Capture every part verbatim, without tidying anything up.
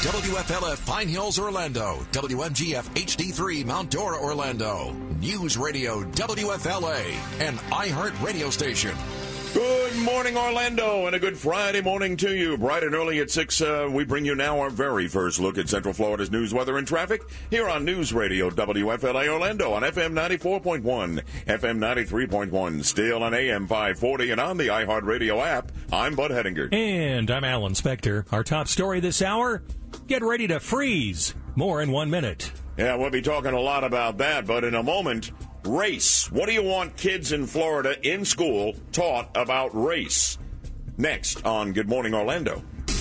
W F L F Pine Hills, Orlando. W M G F H D three Mount Dora, Orlando. News Radio W F L A, an iHeart radio station. Good morning, Orlando, and a good Friday morning to you. Bright and early at six, uh, we bring you now our very first look at Central Florida's news, weather, and traffic here on News Radio W F L A Orlando on F M ninety-four point one, F M ninety-three point one, still on A M five forty, and on the iHeartRadio app. I'm Bud Hedinger. And I'm Alan Spector. Our top story this hour, get ready to freeze. More in one minute. Yeah, we'll be talking a lot about that, but in a moment, race. What do you want kids in Florida in school taught about race? Next on Good Morning Orlando.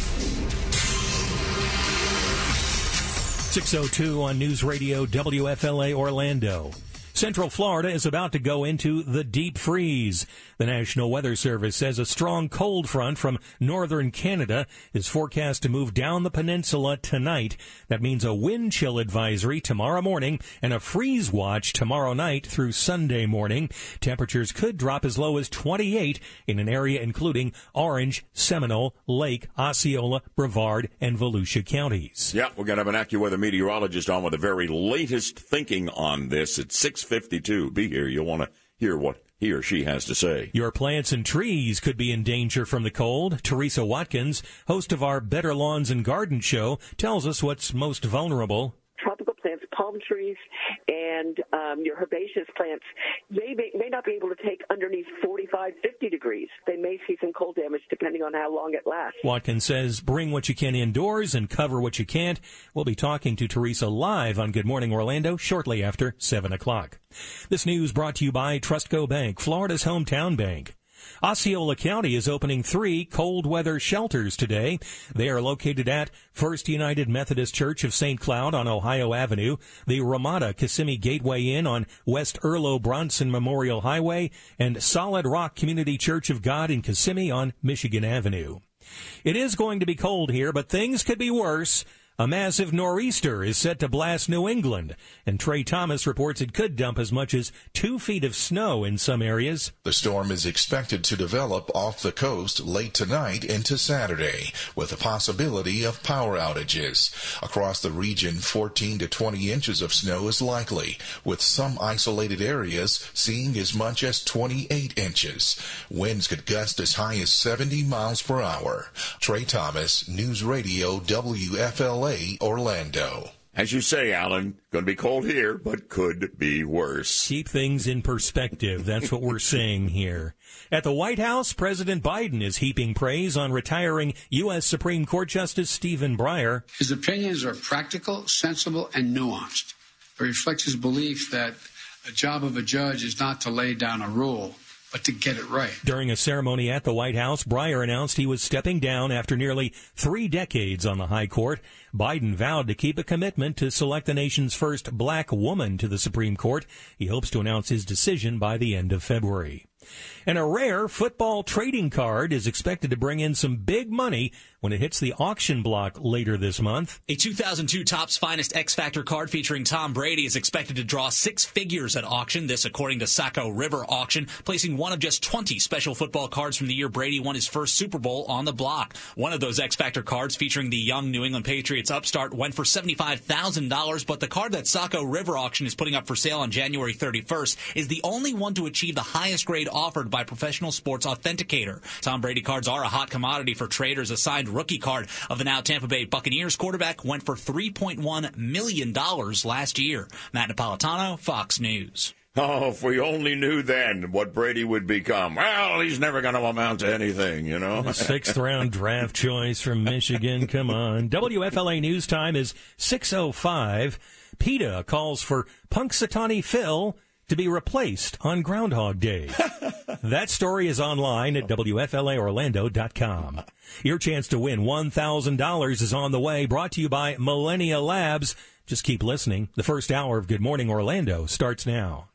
six oh two on News Radio W F L A Orlando. Central Florida is about to go into the deep freeze. The National Weather Service says a strong cold front from northern Canada is forecast to move down the peninsula tonight. That means a wind chill advisory tomorrow morning and a freeze watch tomorrow night through Sunday morning. Temperatures could drop as low as twenty-eight in an area including Orange, Seminole, Lake, Osceola, Brevard, and Volusia counties. Yeah, we're going to have an AccuWeather meteorologist on with the very latest thinking on this at six fifty-two. Be here. You'll want to hear what he or she has to say. Your plants and trees could be in danger from the cold. Teresa Watkins, host of our Better Lawns and Garden show, tells us what's most vulnerable. Tropical plants, palm trees, and um, your herbaceous plants, they may, may not be able to take underneath forty-five, fifty degrees. They may see some cold damage depending on how long it lasts. Watkins says bring what you can indoors and cover what you can't. We'll be talking to Teresa live on Good Morning Orlando shortly after seven o'clock. This news brought to you by Trustco Bank, Florida's hometown bank. Osceola County is opening three cold weather shelters today. They are located at First United Methodist Church of Saint Cloud on Ohio Avenue, the Ramada Kissimmee Gateway Inn on West Erlo Bronson Memorial Highway, and Solid Rock Community Church of God in Kissimmee on Michigan Avenue. It is going to be cold here, but things could be worse. A massive nor'easter is set to blast New England, and Trey Thomas reports it could dump as much as two feet of snow in some areas. The storm is expected to develop off the coast late tonight into Saturday, with a possibility of power outages. Across the region, fourteen to twenty inches of snow is likely, with some isolated areas seeing as much as twenty-eight inches. Winds could gust as high as seventy miles per hour. Trey Thomas, News Radio W F L A Orlando. As you say, Alan, going to be cold here, but could be worse. Keep things in perspective. That's what we're saying here. At the White House, President Biden is heaping praise on retiring U S Supreme Court Justice Stephen Breyer. His opinions are practical, sensible, and nuanced. It reflects his belief that the job of a judge is not to lay down a rule, but to get it right. During a ceremony at the White House, Breyer announced he was stepping down after nearly three decades on the high court. Biden vowed to keep a commitment to select the nation's first black woman to the Supreme Court. He hopes to announce his decision by the end of February. And a rare football trading card is expected to bring in some big money when it hits the auction block later this month. A two thousand two Topps Finest X Factor card featuring Tom Brady is expected to draw six figures at auction. This according to Saco River Auction, placing one of just twenty special football cards from the year Brady won his first Super Bowl on the block. One of those X Factor cards featuring the young New England Patriots upstart went for seventy-five thousand dollars, but the card that Saco River Auction is putting up for sale on January thirty-first is the only one to achieve the highest grade offered by Professional Sports Authenticator. Tom Brady cards are a hot commodity for traders. A signed rookie card of the now Tampa Bay Buccaneers quarterback went for three point one million dollars last year. Matt Napolitano, Fox News. Oh, if we only knew then what Brady would become. Well, he's never going to amount to anything, you know. Sixth round draft choice from Michigan. Come on. W F L A News Time is six oh five. PETA calls for Punxsutawney Phil to be replaced on Groundhog Day. That story is online at W F L A Orlando dot com. Your chance to win one thousand dollars is on the way, brought to you by Millennia Labs. Just keep listening. The first hour of Good Morning Orlando starts now.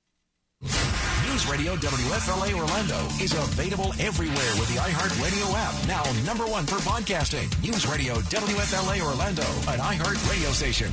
News Radio W F L A Orlando is available everywhere with the iHeartRadio app. Now number one for podcasting. News Radio W F L A Orlando, an iHeart radio station.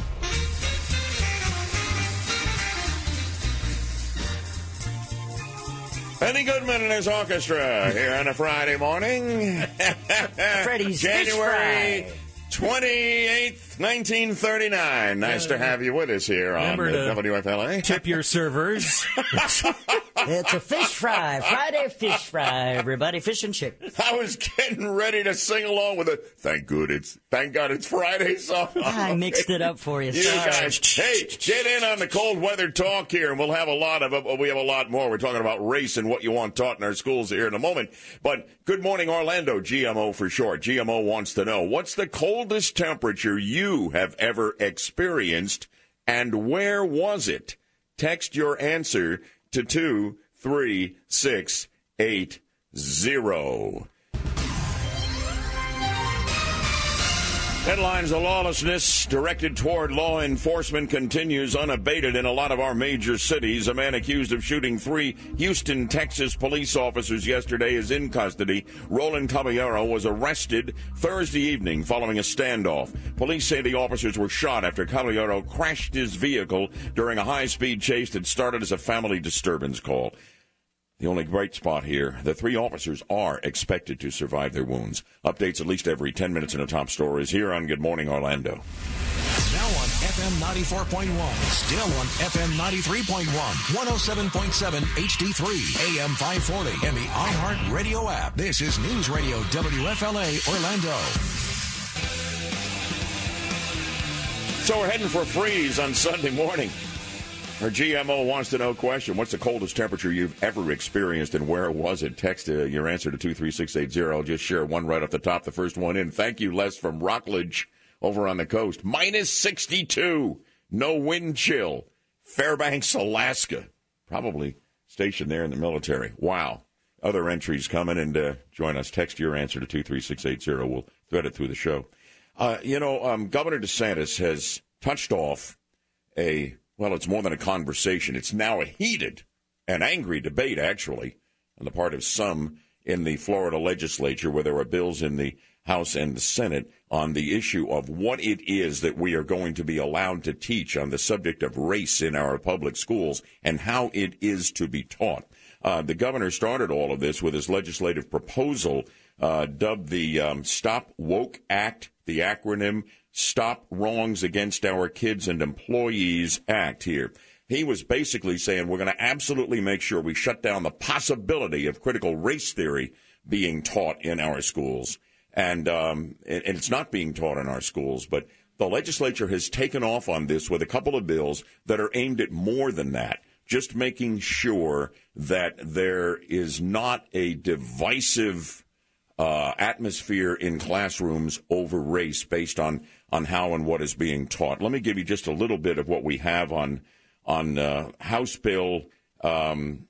Benny Goodman and his orchestra here on a Friday morning. Freddie's January twenty-eighth, nineteen thirty-nine. Nice to have you with us here on uh, W F L A. Tip your servers. It's a fish fry. Friday fish fry, everybody. Fish and chips. I was getting ready to sing along with it. Thank good it's thank God it's Friday song. I mixed it up for you. You Sorry. guys, hey, get in on the cold weather talk here, and we'll have a lot of it. We have a lot more. We're talking about race and what you want taught in our schools here in a moment. But good morning, Orlando, G M O for short. G M O wants to know, what's the coldest temperature you have ever experienced, and where was it? Text your answer to two three six eight zero. Headlines: the lawlessness directed toward law enforcement continues unabated in a lot of our major cities. A man accused of shooting three Houston, Texas police officers yesterday is in custody. Roland Caballero was arrested Thursday evening following a standoff. Police say the officers were shot after Caballero crashed his vehicle during a high-speed chase that started as a family disturbance call. The only bright spot here, the three officers are expected to survive their wounds. Updates at least every ten minutes in the top stories here on Good Morning Orlando. Now on F M ninety-four point one, still on F M ninety-three point one, one oh seven point seven H D three, A M five forty, and the iHeart Radio app. This is News Radio W F L A Orlando. So we're heading for a freeze on Sunday morning. Our G M O wants to know question. What's the coldest temperature you've ever experienced, and where was it? Text uh, your answer to two three six eight zero. Just share one right off the top, the first one in. Thank you, Les from Rockledge over on the coast. Minus sixty-two. No wind chill. Fairbanks, Alaska. Probably stationed there in the military. Wow. Other entries coming, and uh, join us. Text your answer to two three six eight zero. We'll thread it through the show. Uh, you know, um, Governor DeSantis has touched off a... Well, it's more than a conversation. It's now a heated and angry debate, actually, on the part of some in the Florida legislature, where there are bills in the House and the Senate on the issue of what it is that we are going to be allowed to teach on the subject of race in our public schools and how it is to be taught. Uh, the governor started all of this with his legislative proposal uh, dubbed the um, Stop Woke Act, the acronym Stop Wrongs Against Our Kids and Employees Act here. He was basically saying we're going to absolutely make sure we shut down the possibility of critical race theory being taught in our schools. And, um, and it's not being taught in our schools, but the legislature has taken off on this with a couple of bills that are aimed at more than that, just making sure that there is not a divisive uh, atmosphere in classrooms over race based on, on how and what is being taught. Let me give you just a little bit of what we have on on uh, House Bill um,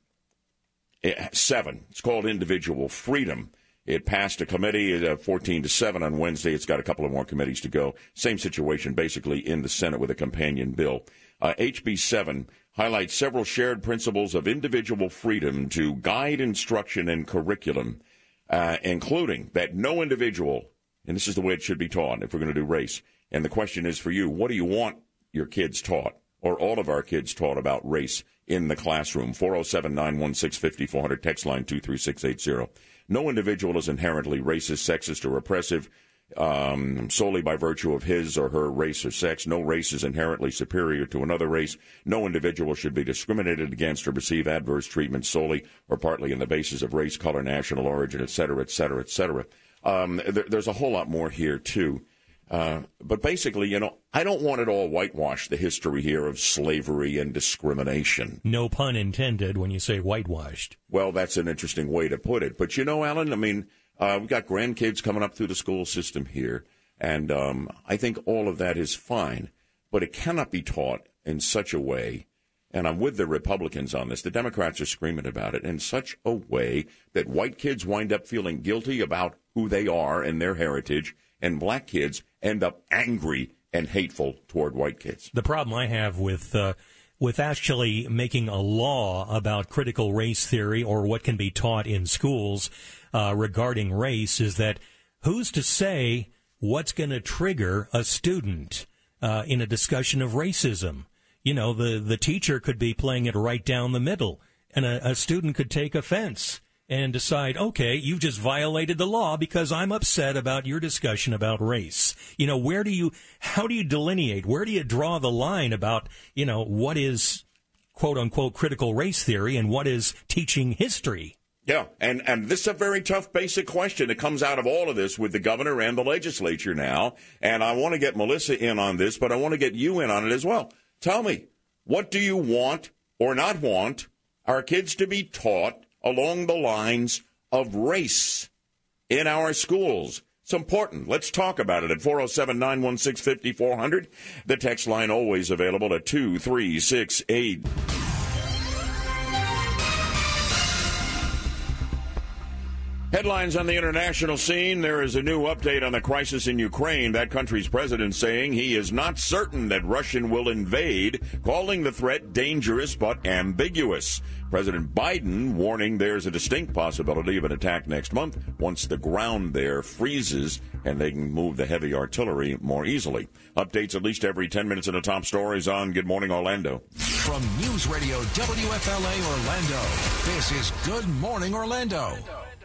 seven. It's called Individual Freedom. It passed a committee uh, fourteen to seven on Wednesday. It's got a couple of more committees to go. Same situation basically in the Senate with a companion bill. Uh, H B seven highlights several shared principles of individual freedom to guide instruction and curriculum, uh, including that no individual, and this is the way it should be taught if we're going to do race, and the question is for you, what do you want your kids taught, or all of our kids taught about race in the classroom? four oh seven, nine one six, five four zero zero, text line two three six eight zero. No individual is inherently racist, sexist, or oppressive um, solely by virtue of his or her race or sex. No race is inherently superior to another race. No individual should be discriminated against or receive adverse treatment solely or partly on the basis of race, color, national origin, et cetera, et cetera, et cetera. Um, there, there's a whole lot more here, too. Uh, but basically, you know, I don't want it all whitewashed, the history here of slavery and discrimination. No pun intended when you say whitewashed. Well, that's an interesting way to put it. But, you know, Alan, I mean, uh, we've got grandkids coming up through the school system here, and um, I think all of that is fine. But it cannot be taught in such a way, and I'm with the Republicans on this, the Democrats are screaming about it, in such a way that white kids wind up feeling guilty about who they are and their heritage, and black kids end up angry and hateful toward white kids. The problem I have with uh, with actually making a law about critical race theory or what can be taught in schools uh, regarding race is that who's to say what's going to trigger a student uh, in a discussion of racism? You know, the, the teacher could be playing it right down the middle, and a, a student could take offense. and decide, okay, you've just violated the law because I'm upset about your discussion about race. You know, where do you, how do you delineate? Where do you draw the line about, you know, what is quote unquote critical race theory and what is teaching history? Yeah, and, and this is a very tough basic question that comes out of all of this with the governor and the legislature now. And I want to get Melissa in on this, but I want to get you in on it as well. Tell me, what do you want or not want our kids to be taught along the lines of race in our schools? It's important. Let's talk about it at four oh seven, nine one six, five four zero zero. The text line always available at two three six eight. Headlines on the international scene. There is a new update on the crisis in Ukraine. That country's president saying he is not certain that Russia will invade, calling the threat dangerous but ambiguous. President Biden warning there's a distinct possibility of an attack next month once the ground there freezes and they can move the heavy artillery more easily. Updates at least every ten minutes in the top stories on Good Morning Orlando. From News Radio W F L A Orlando, this is Good Morning Orlando.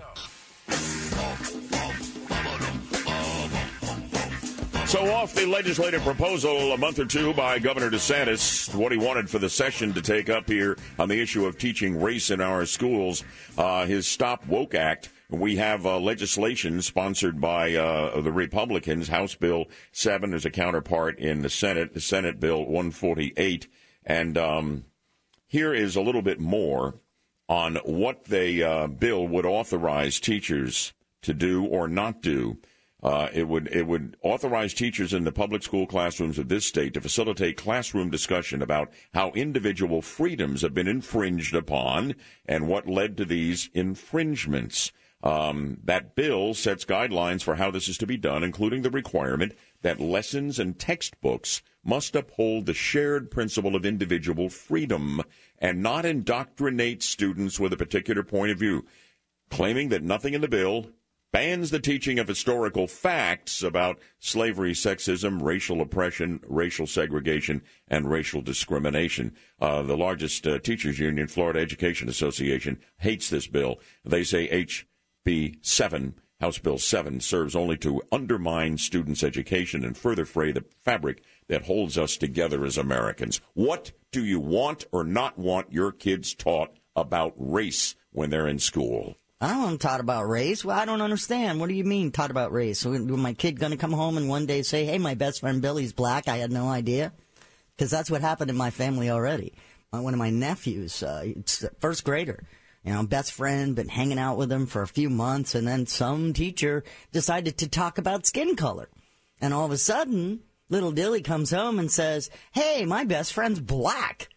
So off the legislative proposal a month or two by Governor DeSantis, what he wanted for the session to take up here on the issue of teaching race in our schools, uh, his Stop Woke Act. We have uh, legislation sponsored by uh, the Republicans, House Bill seven. There's a counterpart in the Senate, the Senate Bill one forty-eight. And um, here is a little bit more on what the uh, bill would authorize teachers to do or not do. Uh, it would it would authorize teachers in the public school classrooms of this state to facilitate classroom discussion about how individual freedoms have been infringed upon and what led to these infringements. Um, that bill sets guidelines for how this is to be done, including the requirement that lessons and textbooks must uphold the shared principle of individual freedom and not indoctrinate students with a particular point of view, claiming that nothing in the bill bans the teaching of historical facts about slavery, sexism, racial oppression, racial segregation, and racial discrimination. Uh, the largest uh, teachers union, Florida Education Association, hates this bill. They say H B seven, House Bill seven, serves only to undermine students' education and further fray the fabric that holds us together as Americans. What do you want or not want your kids taught about race when they're in school? I don't want them taught about race. Well, I don't understand. What do you mean taught about race? So, was my kid going to come home and one day say, hey, my best friend Billy's black? I had no idea. Because that's what happened in my family already. One of my nephews, uh, it's a first grader, you know, best friend, been hanging out with him for a few months, and then some teacher decided to talk about skin color. And all of a sudden, little Dilly comes home and says, hey, my best friend's black.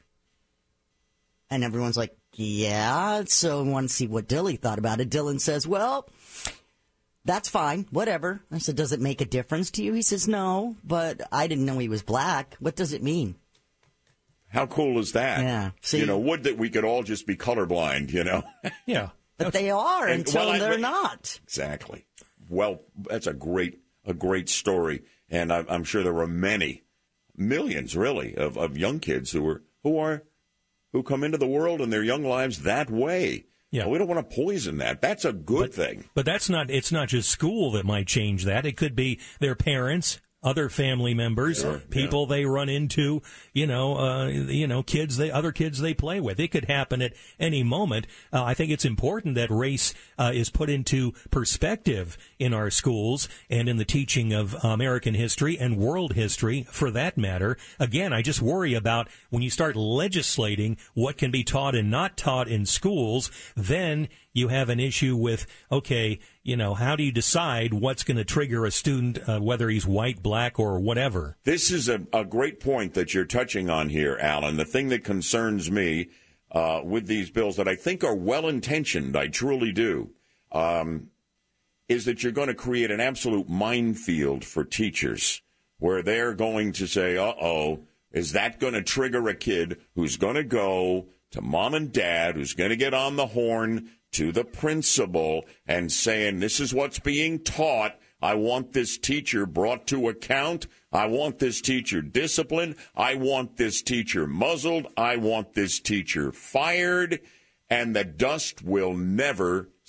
And everyone's like, yeah, so I want to see what Dilly thought about it. Dylan says, well, that's fine, whatever. I said, does it make a difference to you? He says, no, but I didn't know he was black. What does it mean? How cool is that? Yeah. See, you know, would that we could all just be colorblind, you know? Yeah. But they are and, until well, I, they're but, not. Exactly. Well, that's a great, a great story. And I, I'm sure there were many, millions really, of, of young kids who are, who are, who come into the world in their young lives that way. Yeah. Well, we don't want to poison that. That's a good but, thing. But that's not, it's not just school that might change that. It could be their parents, other family members, sure, people yeah. they run into, you know, uh, you know, kids, they, other kids they play with. It could happen at any moment. Uh, I think it's important that race uh, is put into perspective in our schools and in the teaching of American history and world history, for that matter. Again, I just worry about when you start legislating what can be taught and not taught in schools, then you have an issue with, okay, you know, how do you decide what's going to trigger a student, uh, whether he's white, black, or whatever? This is a, a great point that you're touching on here, Alan. The thing that concerns me uh, with these bills that I think are well-intentioned, I truly do, um, is that you're going to create an absolute minefield for teachers where they're going to say, uh-oh, is that going to trigger a kid who's going to go to mom and dad, who's going to get on the horn to the principal and saying, this is what's being taught. I want this teacher brought to account. I want this teacher disciplined. I want this teacher muzzled. I want this teacher fired. And the dust will never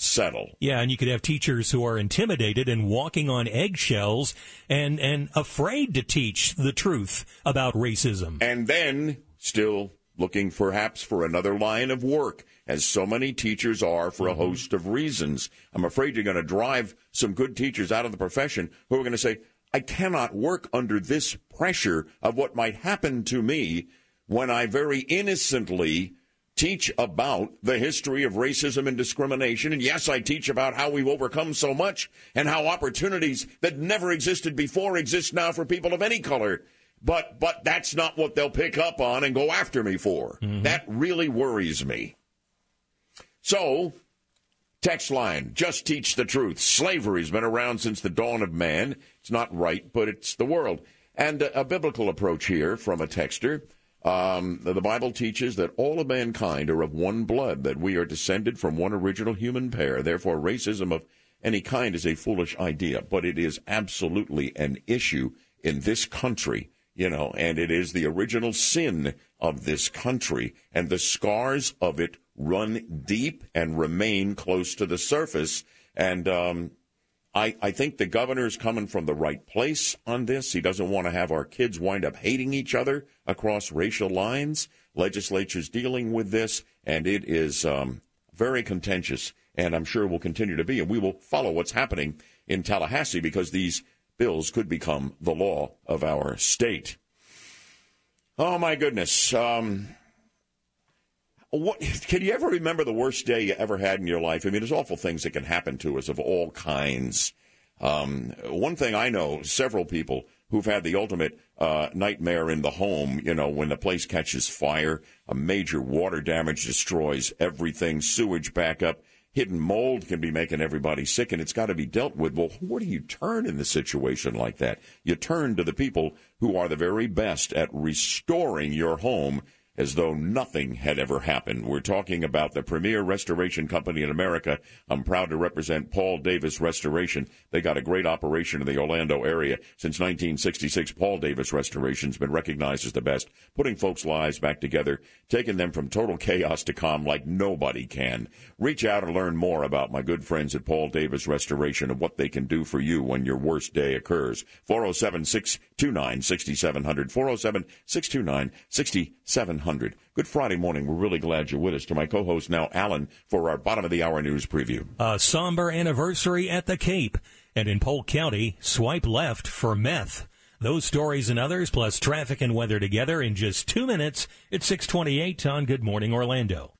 settle. Yeah, and you could have teachers who are intimidated and walking on eggshells and, and afraid to teach the truth about racism. And then still looking perhaps for another line of work, as so many teachers are for a host of reasons. I'm afraid you're going to drive some good teachers out of the profession who are going to say, I cannot work under this pressure of what might happen to me when I very innocently teach about the history of racism and discrimination. And yes, I teach about how we've overcome so much and how opportunities that never existed before exist now for people of any color. But but that's not what they'll pick up on and go after me for. Mm-hmm. That really worries me. So, text line, just teach the truth. Slavery's been around since the dawn of man. It's not right, but it's the world. And a, a biblical approach here from a texter. Um, the Bible teaches that all of mankind are of one blood, that we are descended from one original human pair. Therefore, racism of any kind is a foolish idea. But it is absolutely an issue in this country. You know, and it is the original sin of this country, and the scars of it run deep and remain close to the surface. And um, I, I think the governor's coming from the right place on this. He doesn't want to have our kids wind up hating each other across racial lines. Legislature's dealing with this, and it is um, very contentious, and I'm sure will continue to be. And we will follow what's happening in Tallahassee, because these bills could become the law of our state. Oh, my goodness. Um, what, can you ever remember the worst day you ever had in your life? I mean, there's awful things that can happen to us of all kinds. Um, one thing I know, several people who've had the ultimate uh, nightmare in the home, you know, when the place catches fire, a major water damage destroys everything, sewage backup. Hidden mold can be making everybody sick, and it's got to be dealt with. Well, where do you turn in a situation like that? You turn to the people who are the very best at restoring your home as though nothing had ever happened. We're talking about the premier restoration company in America. I'm proud to represent Paul Davis Restoration. They got a great operation in the Orlando area. Since nineteen sixty-six, Paul Davis Restoration's been recognized as the best, putting folks' lives back together, taking them from total chaos to calm like nobody can. Reach out and learn more about my good friends at Paul Davis Restoration and what they can do for you when your worst day occurs. four oh seven, six two nine, six seven zero zero, four oh seven, six two nine, six seven zero zero. Good Friday morning. We're really glad you're with us. To my co-host now, Alan, for our bottom of the hour news preview. A somber anniversary at the Cape, and in Polk County, swipe left for meth. Those stories and others, plus traffic and weather together in just two minutes at six twenty-eight on Good Morning Orlando.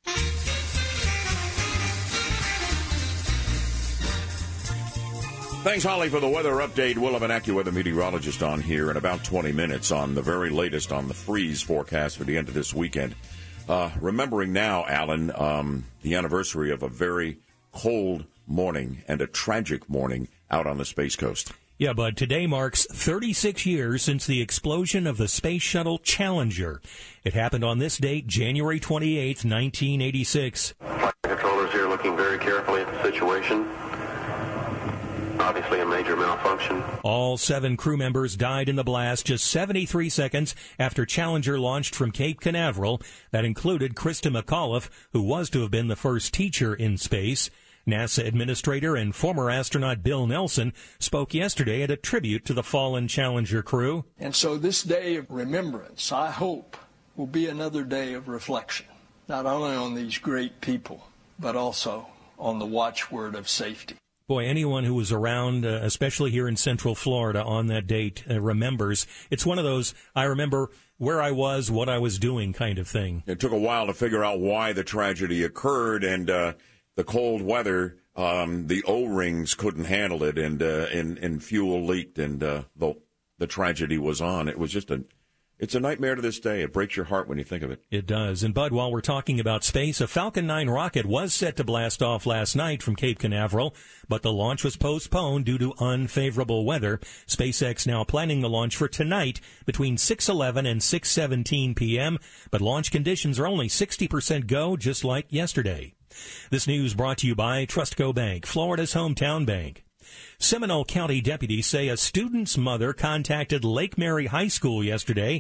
Thanks, Holly, for the weather update. We'll have an AccuWeather meteorologist on here in about twenty minutes on the very latest on the freeze forecast for the end of this weekend. Uh, remembering now, Alan, um, the anniversary of a very cold morning and a tragic morning out on the Space Coast. Yeah, bud, today marks thirty-six years since the explosion of the Space Shuttle Challenger. It happened on this date, January twenty-eighth, nineteen eighty-six. Flight controllers here looking very carefully at the situation. Obviously a major malfunction. All seven crew members died in the blast just seventy-three seconds after Challenger launched from Cape Canaveral. That included Krista McAuliffe, who was to have been the first teacher in space. NASA administrator and former astronaut Bill Nelson spoke yesterday at a tribute to the fallen Challenger crew. And so this day of remembrance, I hope, will be another day of reflection, not only on these great people, but also on the watchword of safety. Boy, anyone who was around, uh, especially here in Central Florida on that date, uh, remembers. It's one of those, I remember where I was, what I was doing kind of thing. It took a while to figure out why the tragedy occurred, and uh, the cold weather, um, the O-rings couldn't handle it, and uh, and, and fuel leaked, and uh, the, the tragedy was on. It was just a... It's a nightmare to this day. It breaks your heart when you think of it. It does. And, Bud, while we're talking about space, a Falcon nine rocket was set to blast off last night from Cape Canaveral, but the launch was postponed due to unfavorable weather. SpaceX now planning the launch for tonight between six eleven and six seventeen p.m., but launch conditions are only sixty percent go, just like yesterday. This news brought to you by Trustco Bank, Florida's hometown bank. Seminole County deputies say a student's mother contacted Lake Mary High School yesterday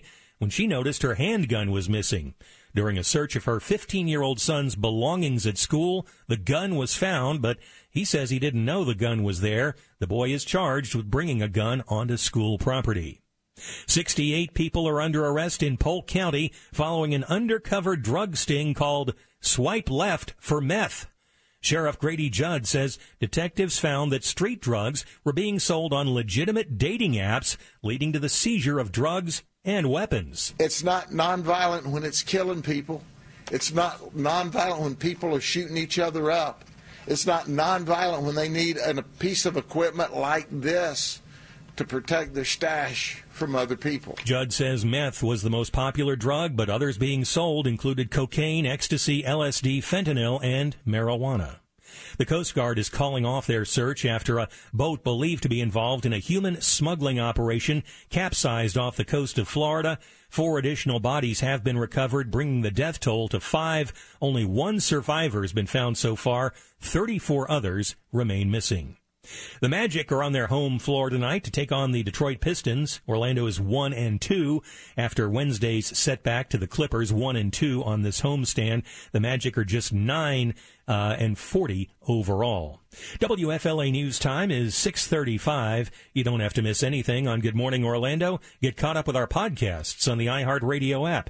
when she noticed her handgun was missing. During a search of her fifteen-year-old son's belongings at school, the gun was found, but he says he didn't know the gun was there. The boy is charged with bringing a gun onto school property. sixty-eight people are under arrest in Polk County following an undercover drug sting called Swipe Left for Meth. Sheriff Grady Judd says detectives found that street drugs were being sold on legitimate dating apps, leading to the seizure of drugs and weapons. It's not nonviolent when it's killing people. It's not nonviolent when people are shooting each other up. It's not nonviolent when they need a piece of equipment like this to protect their stash from other people. Judd says meth was the most popular drug, but others being sold included cocaine, ecstasy, L S D, fentanyl, and marijuana. The Coast Guard is calling off their search after a boat believed to be involved in a human smuggling operation capsized off the coast of Florida. Four additional bodies have been recovered, bringing the death toll to five. Only one survivor has been found so far. thirty-four others remain missing. The Magic are on their home floor tonight to take on the Detroit Pistons. Orlando is one and two after Wednesday's setback to the Clippers, one and two on this homestand. The Magic are just nine uh, and forty overall. W F L A News Time is six thirty-five. You don't have to miss anything on Good Morning Orlando. Get caught up with our podcasts on the iHeartRadio app.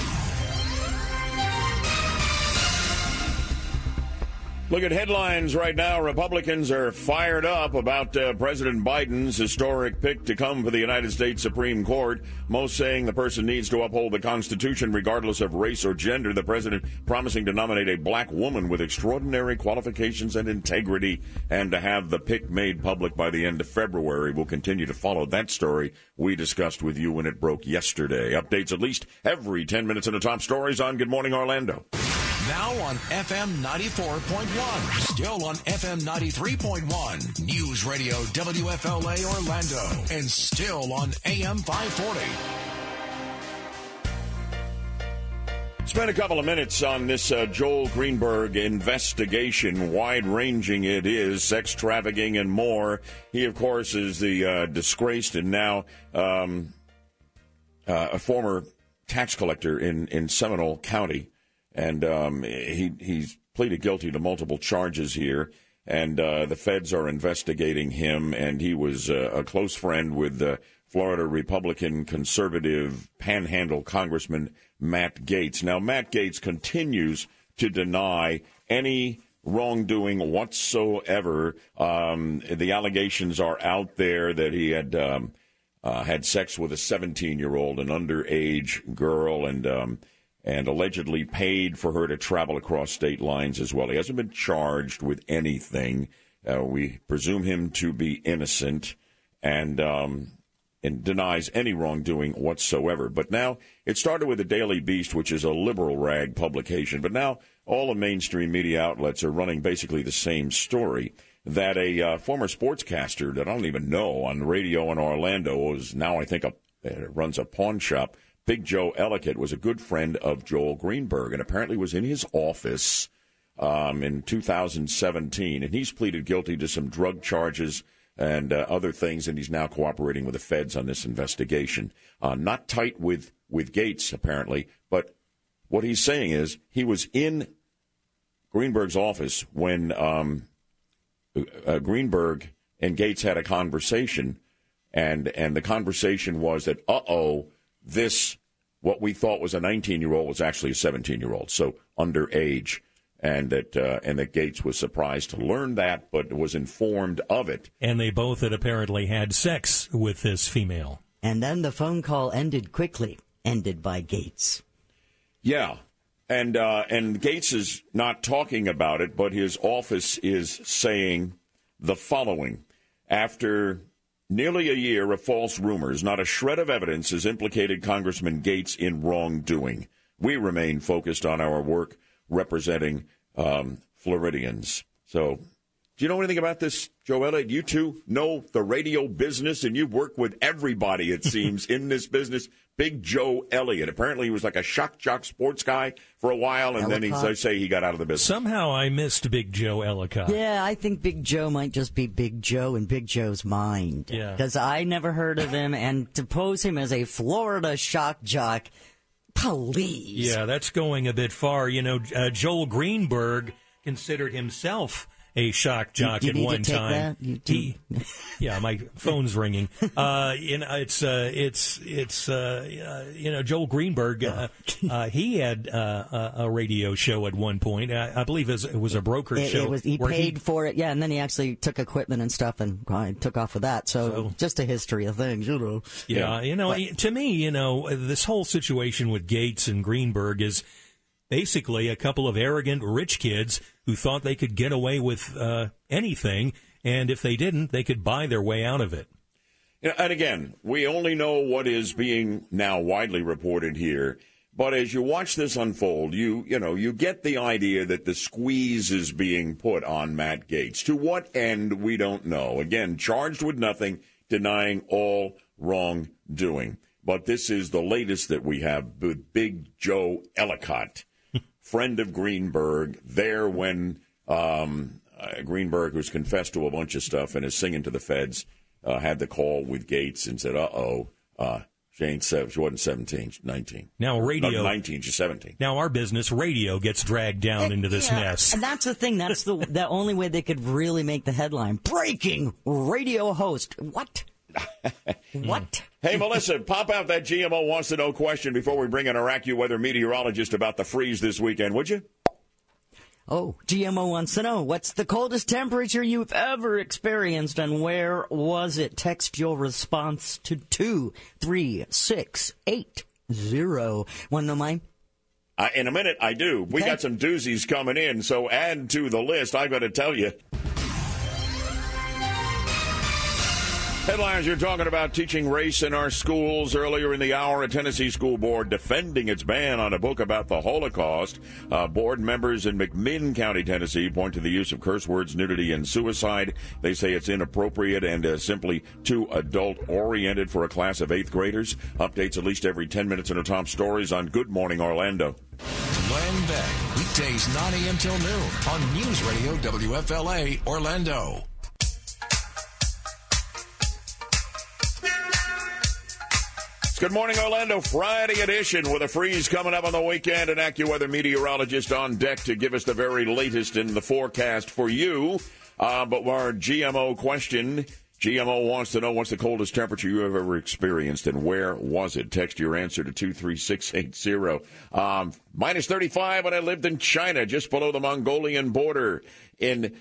Look at headlines right now. Republicans are fired up about uh, President Biden's historic pick to come for the United States Supreme Court. Most saying the person needs to uphold the Constitution regardless of race or gender. The president promising to nominate a black woman with extraordinary qualifications and integrity and to have the pick made public by the end of February. We'll continue to follow that story we discussed with you when it broke yesterday. Updates at least every ten minutes in the top stories on Good Morning Orlando. Now on F M ninety-four point one. Still on F M ninety-three point one. News Radio W F L A Orlando. And still on A M five forty. Spent a couple of minutes on this uh, Joel Greenberg investigation, wide-ranging it is, sex trafficking and more. He, of course, is the uh, disgraced and now um, uh, a former tax collector in, in Seminole County. And um, he he's pleaded guilty to multiple charges here, and uh, the feds are investigating him. And he was uh, a close friend with the Florida Republican conservative Panhandle Congressman Matt Gaetz. Now, Matt Gaetz continues to deny any wrongdoing whatsoever. Um, the allegations are out there that he had um, uh, had sex with a seventeen-year-old, an underage girl, and um, and allegedly paid for her to travel across state lines as well. He hasn't been charged with anything. Uh, we presume him to be innocent and um, and denies any wrongdoing whatsoever. But now it started with the Daily Beast, which is a liberal rag publication. But now all the mainstream media outlets are running basically the same story, that a uh, former sportscaster that I don't even know on radio in Orlando is now, I think, a, uh, runs a pawn shop. Big Joe Ellicott was a good friend of Joel Greenberg and apparently was in his office um, in two thousand seventeen. And he's pleaded guilty to some drug charges and uh, other things, and he's now cooperating with the feds on this investigation. Uh, not tight with, with Gaetz, apparently, but what he's saying is he was in Greenberg's office when um, uh, Greenberg and Gaetz had a conversation, and, and the conversation was that, uh-oh, this, what we thought was a nineteen-year-old was actually a seventeen-year-old, so underage, and that uh, and that Gaetz was surprised to learn that, but was informed of it. And they both had apparently had sex with this female. And then the phone call ended quickly, ended by Gaetz. Yeah, and uh, and Gaetz is not talking about it, but his office is saying the following: after nearly a year of false rumors, not a shred of evidence has implicated Congressman Gaetz in wrongdoing. We remain focused on our work representing um, Floridians. So Do you know anything about this, Joe Elliott? You two know the radio business, and you've worked with everybody, it seems, in this business. Big Joe Elliott. Apparently, he was like a shock jock sports guy for a while, and Ellicott. then he, they say he got out of the business. Somehow I missed Big Joe Ellicott. Yeah, I think Big Joe might just be Big Joe in Big Joe's mind. Yeah. Because I never heard of him, and to pose him as a Florida shock jock, please. Yeah, that's going a bit far. You know, uh, Joel Greenberg considered himself a shock jock you, you at need one to take time. That? You do. He, yeah, my phone's ringing. Uh, you know, it's uh, it's it's uh, uh, you know, Joel Greenberg. Uh, uh, he had uh, a radio show at one point. I, I believe it was, it was a broker It, show. it was, he where paid he, for it, yeah, and then he actually took equipment and stuff and uh, took off with that. So, So- just a history of things, you know. Yeah, you know, But- to me, you know, this whole situation with Gates and Greenberg is basically a couple of arrogant rich kids who thought they could get away with uh, anything, and if they didn't, they could buy their way out of it. You know, and again, we only know what is being now widely reported here. But as you watch this unfold, you you know you get the idea that the squeeze is being put on Matt Gaetz. To what end, we don't know. Again, charged with nothing, denying all wrongdoing. But this is the latest that we have with Big Joe Ellicott, friend of Greenberg, there when um, uh, Greenberg, who's confessed to a bunch of stuff and is singing to the feds, uh, had the call with Gaetz and said, uh-oh, uh, she ain't seven, she wasn't seventeen, she's nineteen. Now radio, no, nineteen, she's seventeen. Now our business, radio, gets dragged down into this Yeah, mess. And that's the thing. That's the the only way they could really make the headline. Breaking radio host. What? What? Hey, Melissa, pop out that G M O wants to know question before we bring in our AccuWeather meteorologist about the freeze this weekend, would you? Oh, G M O wants to know, what's the coldest temperature you've ever experienced and where was it? Text your response to two three six eight zero. Want to know mine? Uh, in a minute, I do. We Okay. got some doozies coming in, so add to the list. I got to tell you. Headlines, you're talking about teaching race in our schools. Earlier in the hour, a Tennessee school board defending its ban on a book about the Holocaust. Uh, board members in McMinn County, Tennessee, point to the use of curse words, nudity, and suicide. They say it's inappropriate and uh, simply too adult-oriented for a class of eighth graders. Updates at least every ten minutes in our top stories on Good Morning Orlando. Glenn Beck, weekdays nine a.m. till noon on News Radio W F L A Orlando. Good Morning Orlando Friday edition with a freeze coming up on the weekend. An AccuWeather meteorologist on deck to give us the very latest in the forecast for you. Uh, but our G M O question, G M O wants to know what's the coldest temperature you have ever experienced and where was it? Text your answer to two three six eight zero. Um, minus thirty-five when I lived in China, just below the Mongolian border in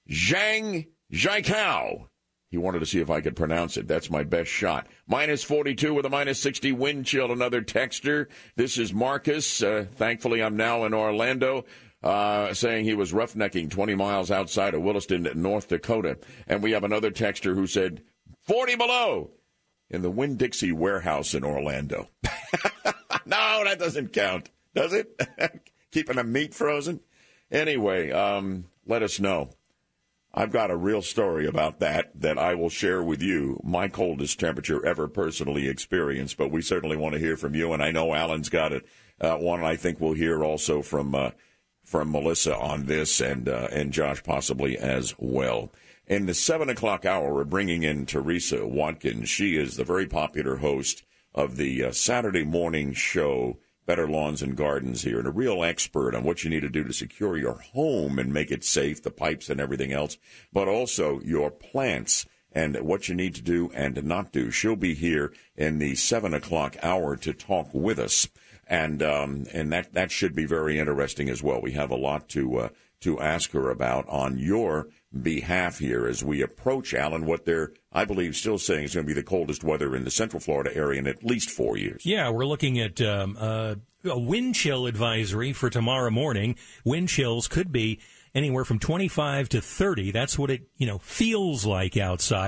Zhangjiakou. He wanted to see if I could pronounce it. That's my best shot. Minus forty-two with a minus sixty wind chill. Another texter. This is Marcus. Uh, thankfully, I'm now in Orlando, uh, saying he was roughnecking twenty miles outside of Williston, North Dakota. And we have another texter who said forty below in the Winn-Dixie warehouse in Orlando. No, that doesn't count, does it? Keeping the meat frozen? Anyway, um, let us know. I've got a real story about that that I will share with you, my coldest temperature ever personally experienced, but we certainly want to hear from you, and I know Alan's got it, uh, one I think we'll hear also from uh, from Melissa on this, and uh, and Josh possibly as well. In the seven o'clock hour, we're bringing in Teresa Watkins. She is the very popular host of the uh, Saturday morning show, Better Lawns and Gardens here, and a real expert on what you need to do to secure your home and make it safe, the pipes and everything else, but also your plants and what you need to do and not do. She'll be here in the seven o'clock hour to talk with us, and um, and that, that should be very interesting as well. We have a lot to uh, to ask her about on your behalf here as we approach, Alan, what they're, I believe, still saying is going to be the coldest weather in the Central Florida area in at least four years. Yeah, we're looking at um, uh, a wind chill advisory for tomorrow morning. Wind chills could be anywhere from twenty-five to thirty. That's what it, you know, feels like outside.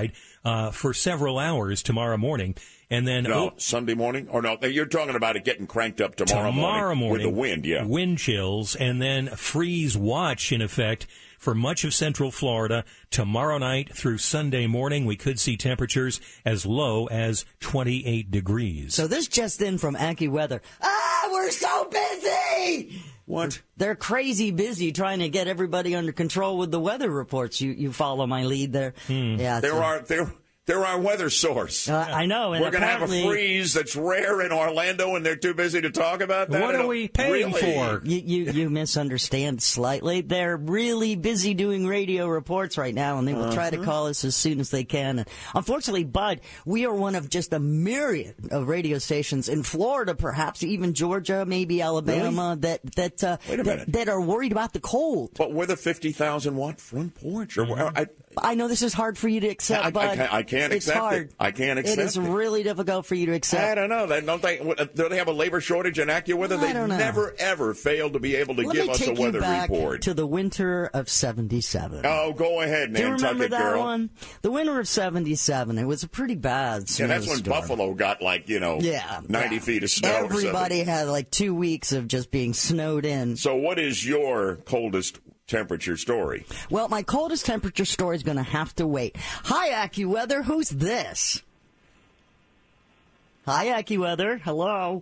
uh, for several hours tomorrow morning. And then no oh, Sunday morning, or no? You're talking about it getting cranked up tomorrow, tomorrow morning, morning with the wind, yeah, wind chills, and then freeze watch in effect for much of central Florida tomorrow night through Sunday morning. We could see temperatures as low as twenty-eight degrees. So this just in from AccuWeather. Ah, we're so busy. What? They're crazy busy trying to get everybody under control with the weather reports. You you follow my lead there? Hmm. Yeah, there are there. They're our weather source. Uh, I know. And we're going to have a freeze that's rare in Orlando, and they're too busy to talk about that. What are we paying really? for? You, you you misunderstand slightly. They're really busy doing radio reports right now, and they will uh-huh. try to call us as soon as they can. And unfortunately, Bud, we are one of just a myriad of radio stations in Florida, perhaps even Georgia, maybe Alabama, really? that that, uh, Wait a that minute. that are worried about the cold. But we're the fifty thousand watt front porch. Or, mm-hmm. I, I know this is hard for you to accept, I, Bud. I, can't, I can't it's accept hard. it. I can't accept it. It is really difficult for you to accept. I don't know. Don't they? Do they have a labor shortage in AccuWeather? They never ever failed to be able to Let give me us take a weather you back report. To the winter of seventy-seven. Oh, go ahead, Do you remember Nantucket that girl. one? The winter of seventy-seven. It was a pretty bad Yeah, that's when snowstorm. Buffalo got like you know, yeah, ninety yeah. feet of snow. Everybody had like two weeks of just being snowed in. So, what is your coldest temperature story? Well, my coldest temperature story is going to have to wait. Hi, AccuWeather. Who's this? Hi, AccuWeather. Hello.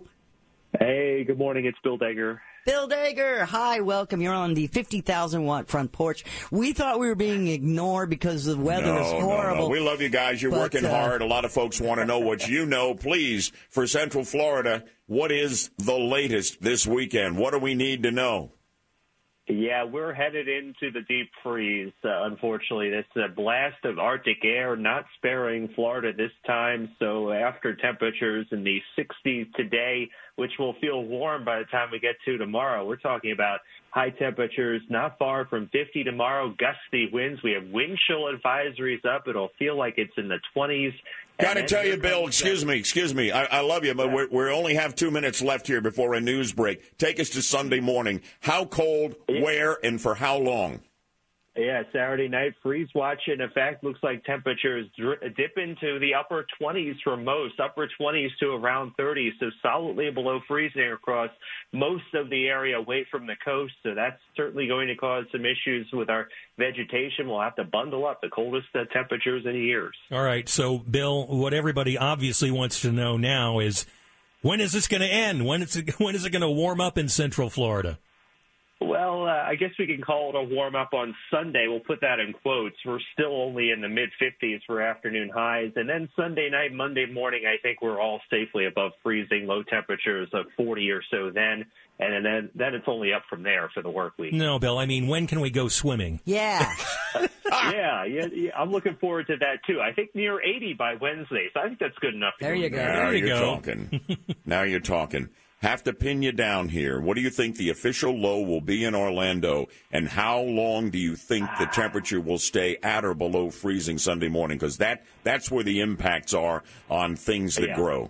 Hey, good morning. It's Bill Dager. Bill Dager. Hi, welcome. You're on the fifty thousand watt front porch. We thought we were being ignored because the weather no, is horrible. No, no. We love you guys. You're but, working uh, hard. A lot of folks want to know what you know. Please, for Central Florida, what is the latest this weekend? What do we need to know? Yeah, we're headed into the deep freeze, uh, unfortunately. This uh, blast of Arctic air not sparing Florida this time. So after temperatures in the sixties today, which will feel warm by the time we get to tomorrow, we're talking about high temperatures not far from fifty tomorrow, gusty winds. We have wind chill advisories up. It'll feel like it's in the twenties. Got to tell you, Bill, excuse me, excuse me. I, I love you, but we we only have two minutes left here before a news break. Take us to Sunday morning. How cold, where, and for how long? Yeah, Saturday night freeze watch. In effect, looks like temperatures dip into the upper twenties for most, upper twenties to around thirty, so solidly below freezing across most of the area away from the coast. So that's certainly going to cause some issues with our vegetation. We'll have to bundle up, the coldest uh, temperatures in years. All right, so Bill, what everybody obviously wants to know now is, when is this going to end? When is it, when is it going to warm up in Central Florida? Well, uh, I guess we can call it a warm-up on Sunday. We'll put that in quotes. We're still only in the mid-fifties for afternoon highs. And then Sunday night, Monday morning, I think we're all safely above freezing, low temperatures of forty or so then. And then, then it's only up from there for the work week. No, Bill, I mean, when can we go swimming? Yeah. yeah, yeah, yeah, I'm looking forward to that, too. I think near eighty by Wednesday, so I think that's good enough. There you go. Now there you you're go. talking. Now you're talking. Have to pin you down here. What do you think the official low will be in Orlando, and how long do you think the temperature will stay at or below freezing Sunday morning? Because that, that's where the impacts are on things that yeah. grow.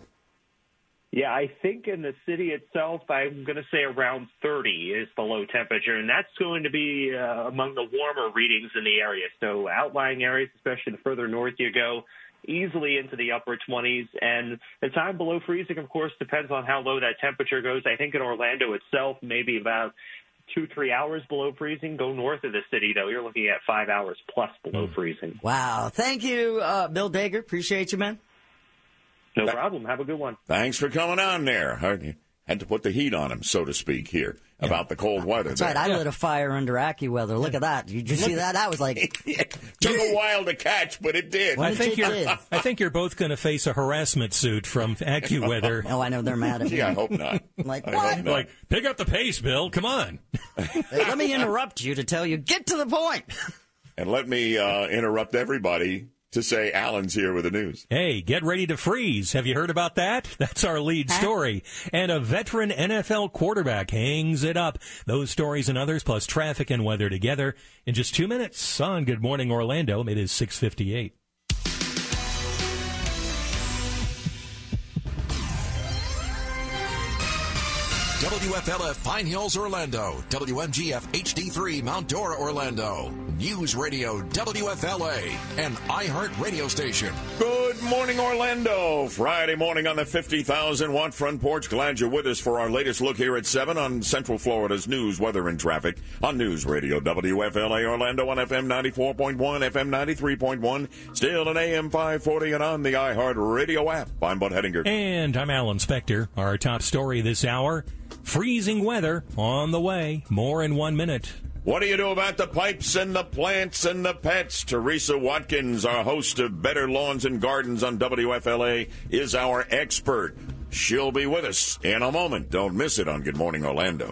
Yeah, I think in the city itself, I'm going to say around thirty is the low temperature, and that's going to be uh, among the warmer readings in the area. So outlying areas, especially the further north you go, easily into the upper twenties. And the time below freezing, of course, depends on how low that temperature goes. I think in Orlando itself, maybe about two, three hours below freezing. Go north of the city, though, you're looking at five hours plus below freezing. Wow. Thank you, uh, Bill Dager. Appreciate you, man. No problem. Have a good one. Thanks for coming on there. Had to put the heat on him, so to speak, here yeah. about the cold weather. That's there. right. I yeah. lit a fire under AccuWeather. Look at that. Did you see that? That was like... Took a while to catch, but it did. I think, you're, I think you're both going to face a harassment suit from AccuWeather. Oh, I know. They're mad at me. Gee, I hope not. Like, I what? Like, pick up the pace, Bill. Come on. Hey, let me interrupt you to tell you, get to the point. And let me uh, interrupt everybody to say Alan's here with the news. Hey, get ready to freeze. Have you heard about that? That's our lead story. And a veteran N F L quarterback hangs it up. Those stories and others, plus traffic and weather together in just two minutes on Good Morning Orlando. It is six fifty-eight. W F L F Pine Hills, Orlando. W M G F H D three Mount Dora, Orlando. News Radio W F L A, an iHeart radio station. Good morning, Orlando. Friday morning on the fifty thousand watt front porch. Glad you're with us for our latest look here at seven on Central Florida's news, weather, and traffic on News Radio W F L A Orlando on F M ninety-four point one, F M ninety-three point one, still an A M five forty and on the iHeart radio app. I'm Bud Hettinger. And I'm Alan Spector. Our top story this hour, freezing weather on the way. More in one minute. What do you do about the pipes and the plants and the pets? Teresa Watkins, our host of Better Lawns and Gardens on W F L A, is our expert. She'll be with us in a moment. Don't miss it on Good Morning Orlando.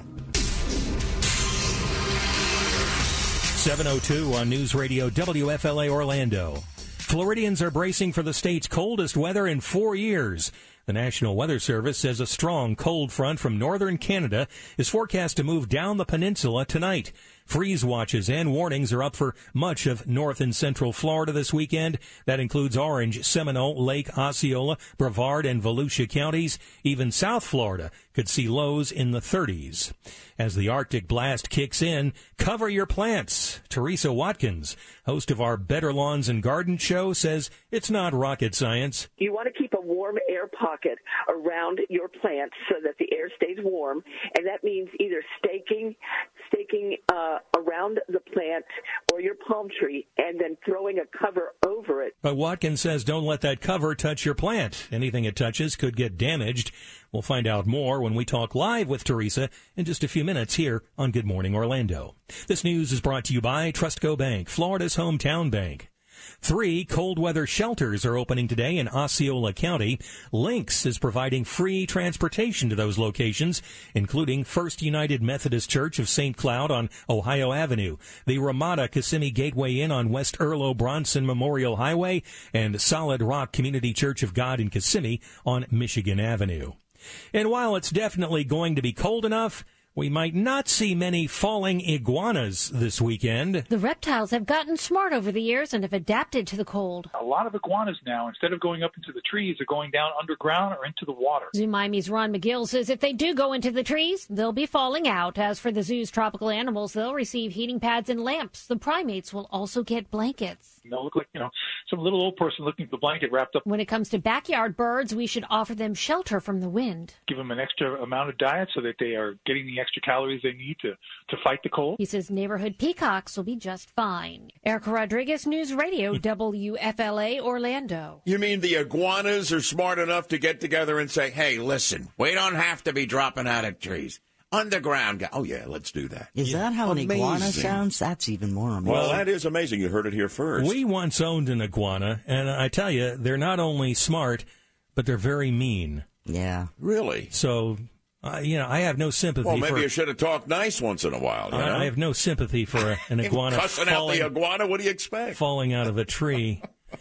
seven oh two on News Radio W F L A Orlando. Floridians are bracing for the state's coldest weather in four years. The National Weather Service says a strong cold front from northern Canada is forecast to move down the peninsula tonight. Freeze watches and warnings are up for much of north and central Florida this weekend. That includes Orange, Seminole, Lake, Osceola, Brevard, and Volusia counties. Even South Florida could see lows in the thirties. As the Arctic blast kicks in, cover your plants. Teresa Watkins, host of our Better Lawns and Garden show, says it's not rocket science. You want to keep a warm air pocket around your plants so that the air stays warm, and that means either staking, staking uh, around the plant or your palm tree, and then throwing a cover over it. But Watkins says don't let that cover touch your plant. Anything it touches could get damaged. We'll find out more when we talk live with Teresa in just a few minutes here on Good Morning Orlando. This news is brought to you by Trustco Bank, Florida's hometown bank. Three cold weather shelters are opening today in Osceola County. Lynx is providing free transportation to those locations, including First United Methodist Church of Saint Cloud on Ohio Avenue, the Ramada Kissimmee Gateway Inn on West Earlo Bronson Memorial Highway, and Solid Rock Community Church of God in Kissimmee on Michigan Avenue. And while it's definitely going to be cold enough, we might not see many falling iguanas this weekend. The reptiles have gotten smart over the years and have adapted to the cold. A lot of iguanas now, instead of going up into the trees, are going down underground or into the water. Zoo Miami's Ron McGill says if they do go into the trees, they'll be falling out. As for the zoo's tropical animals, they'll receive heating pads and lamps. The primates will also get blankets. They'll look like, you know, some little old person looking for the blanket wrapped up. When it comes to backyard birds, we should offer them shelter from the wind. Give them an extra amount of diet so that they are getting the extra calories they need to, to fight the cold. He says neighborhood peacocks will be just fine. Erica Rodriguez, News Radio, W F L A Orlando. You mean the iguanas are smart enough to get together and say, hey, listen, we don't have to be dropping out of trees. Underground. Oh, yeah, let's do that. Is yeah. that how amazing. an iguana sounds? That's even more amazing. Well, that is amazing. You heard it here first. We once owned an iguana, and I tell you, they're not only smart, but they're very mean. Yeah. Really? So, uh, you know, I have no sympathy well, for... Well, maybe you should have talked nice once in a while. You I, know? I have no sympathy for a, an iguana cussing falling, out the iguana? What do you expect? Falling out of a tree.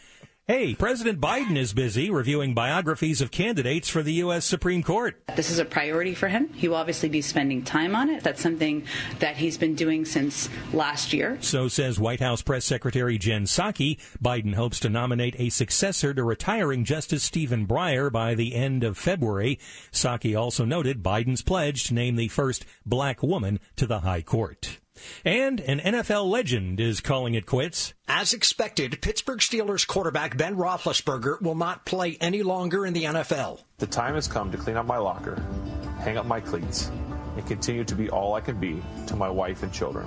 Hey, President Biden is busy reviewing biographies of candidates for the U S Supreme Court. This is a priority for him. He will obviously be spending time on it. That's something that he's been doing since last year. So says White House Press Secretary Jen Psaki. Biden hopes to nominate a successor to retiring Justice Stephen Breyer by the end of February. Psaki also noted Biden's pledge to name the first black woman to the High Court. And an N F L legend is calling it quits. As expected, Pittsburgh Steelers quarterback Ben Roethlisberger will not play any longer in the N F L. The time has come to clean up my locker, hang up my cleats, and continue to be all I can be to my wife and children.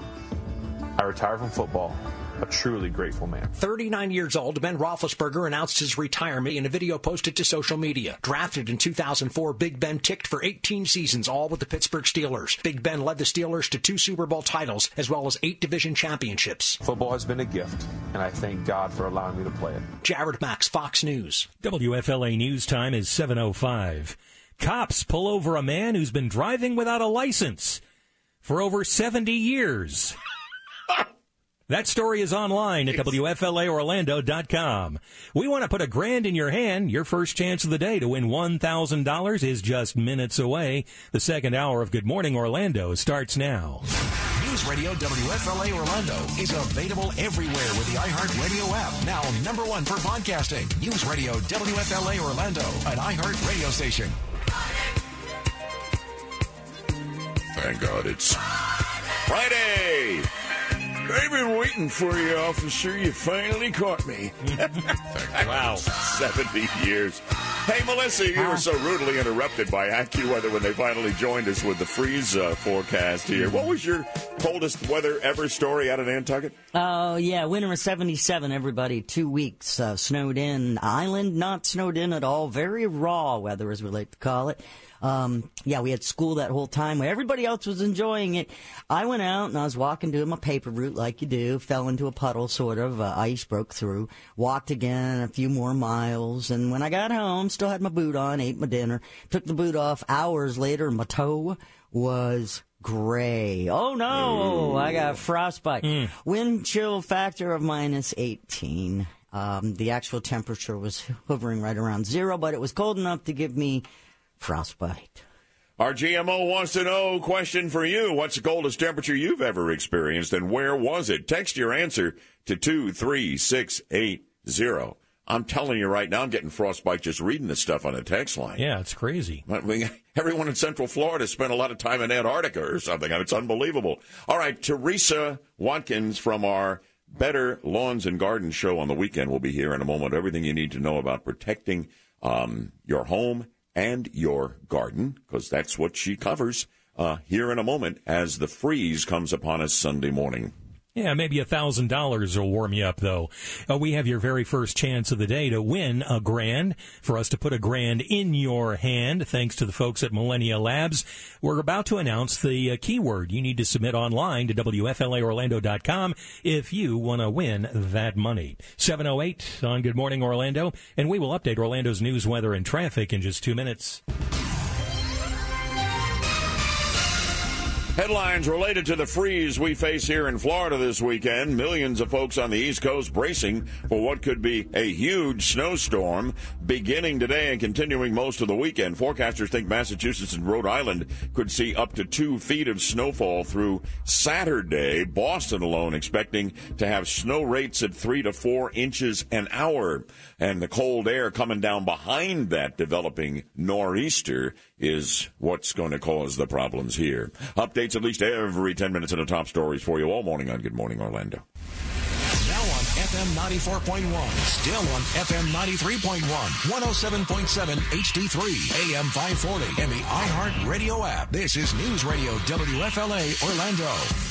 I retire from football, a truly grateful man. thirty-nine years old, Ben Roethlisberger announced his retirement in a video posted to social media. Drafted in two thousand four, Big Ben ticked for eighteen seasons, all with the Pittsburgh Steelers. Big Ben led the Steelers to two Super Bowl titles, as well as eight division championships. Football has been a gift, and I thank God for allowing me to play it. Jared Max, Fox News. W F L A News Time is seven oh five. Cops pull over a man who's been driving without a license for over seventy years. That story is online at W F L A Orlando dot com. We want to put a grand in your hand. Your first chance of the day to win one thousand dollars is just minutes away. The second hour of Good Morning Orlando starts now. News Radio W F L A Orlando is available everywhere with the iHeartRadio app. Now number one for podcasting. News Radio W F L A Orlando, an iHeart radio station. Thank God it's Friday. I've been waiting for you, officer. You finally caught me. Wow. seventy years. Hey, Melissa, you were so rudely interrupted by AccuWeather when they finally joined us with the freeze uh, forecast here. What was your coldest weather ever story out of Nantucket? Oh, yeah, winter of seventy-seven, everybody. Two weeks uh, snowed in. Island, not snowed in at all. Very raw weather, as we like to call it. Um, yeah, we had school that whole time where everybody else was enjoying it. I went out and I was walking, doing my paper route like you do, fell into a puddle, sort of. Uh, ice broke through, walked again a few more miles, and when I got home, still had my boot on, ate my dinner, took the boot off. Hours later, my toe was gray. Oh no, Ooh. I got frostbite. Mm. Wind chill factor of minus eighteen. Um, the actual temperature was hovering right around zero, but it was cold enough to give me frostbite. Our G M O wants to know, question for you, what's the coldest temperature you've ever experienced and where was it? Text your answer to two three six eight zero. I'm telling you right now, I'm getting frostbite just reading this stuff on a text line. Yeah, it's crazy. I mean, everyone in Central Florida spent a lot of time in Antarctica or something. I mean, it's unbelievable. All right, Teresa Watkins from our Better Lawns and Gardens show on the weekend will be here in a moment. Everything you need to know about protecting um, your home and your garden, because that's what she covers uh, here in a moment as the freeze comes upon us Sunday morning. Yeah, maybe a thousand dollars will warm you up, though. Uh, we have your very first chance of the day to win a grand, for us to put a grand in your hand, thanks to the folks at Millennia Labs. We're about to announce the uh, keyword you need to submit online to W F L A Orlando dot com if you want to win that money. seven oh eight on Good Morning Orlando, and we will update Orlando's news, weather, and traffic in just two minutes. Headlines related to the freeze we face here in Florida this weekend. Millions of folks on the East Coast bracing for what could be a huge snowstorm beginning today and continuing most of the weekend. Forecasters think Massachusetts and Rhode Island could see up to two feet of snowfall through Saturday. Boston alone expecting to have snow rates at three to four inches an hour. And the cold air coming down behind that developing nor'easter is what's going to cause the problems here. Updates at least every ten minutes in the top stories for you all morning on Good Morning Orlando. Now on F M ninety-four point one, still on F M ninety-three point one, one oh seven point seven H D three, A M five forty, and the iHeart Radio app. This is News Radio W F L A Orlando.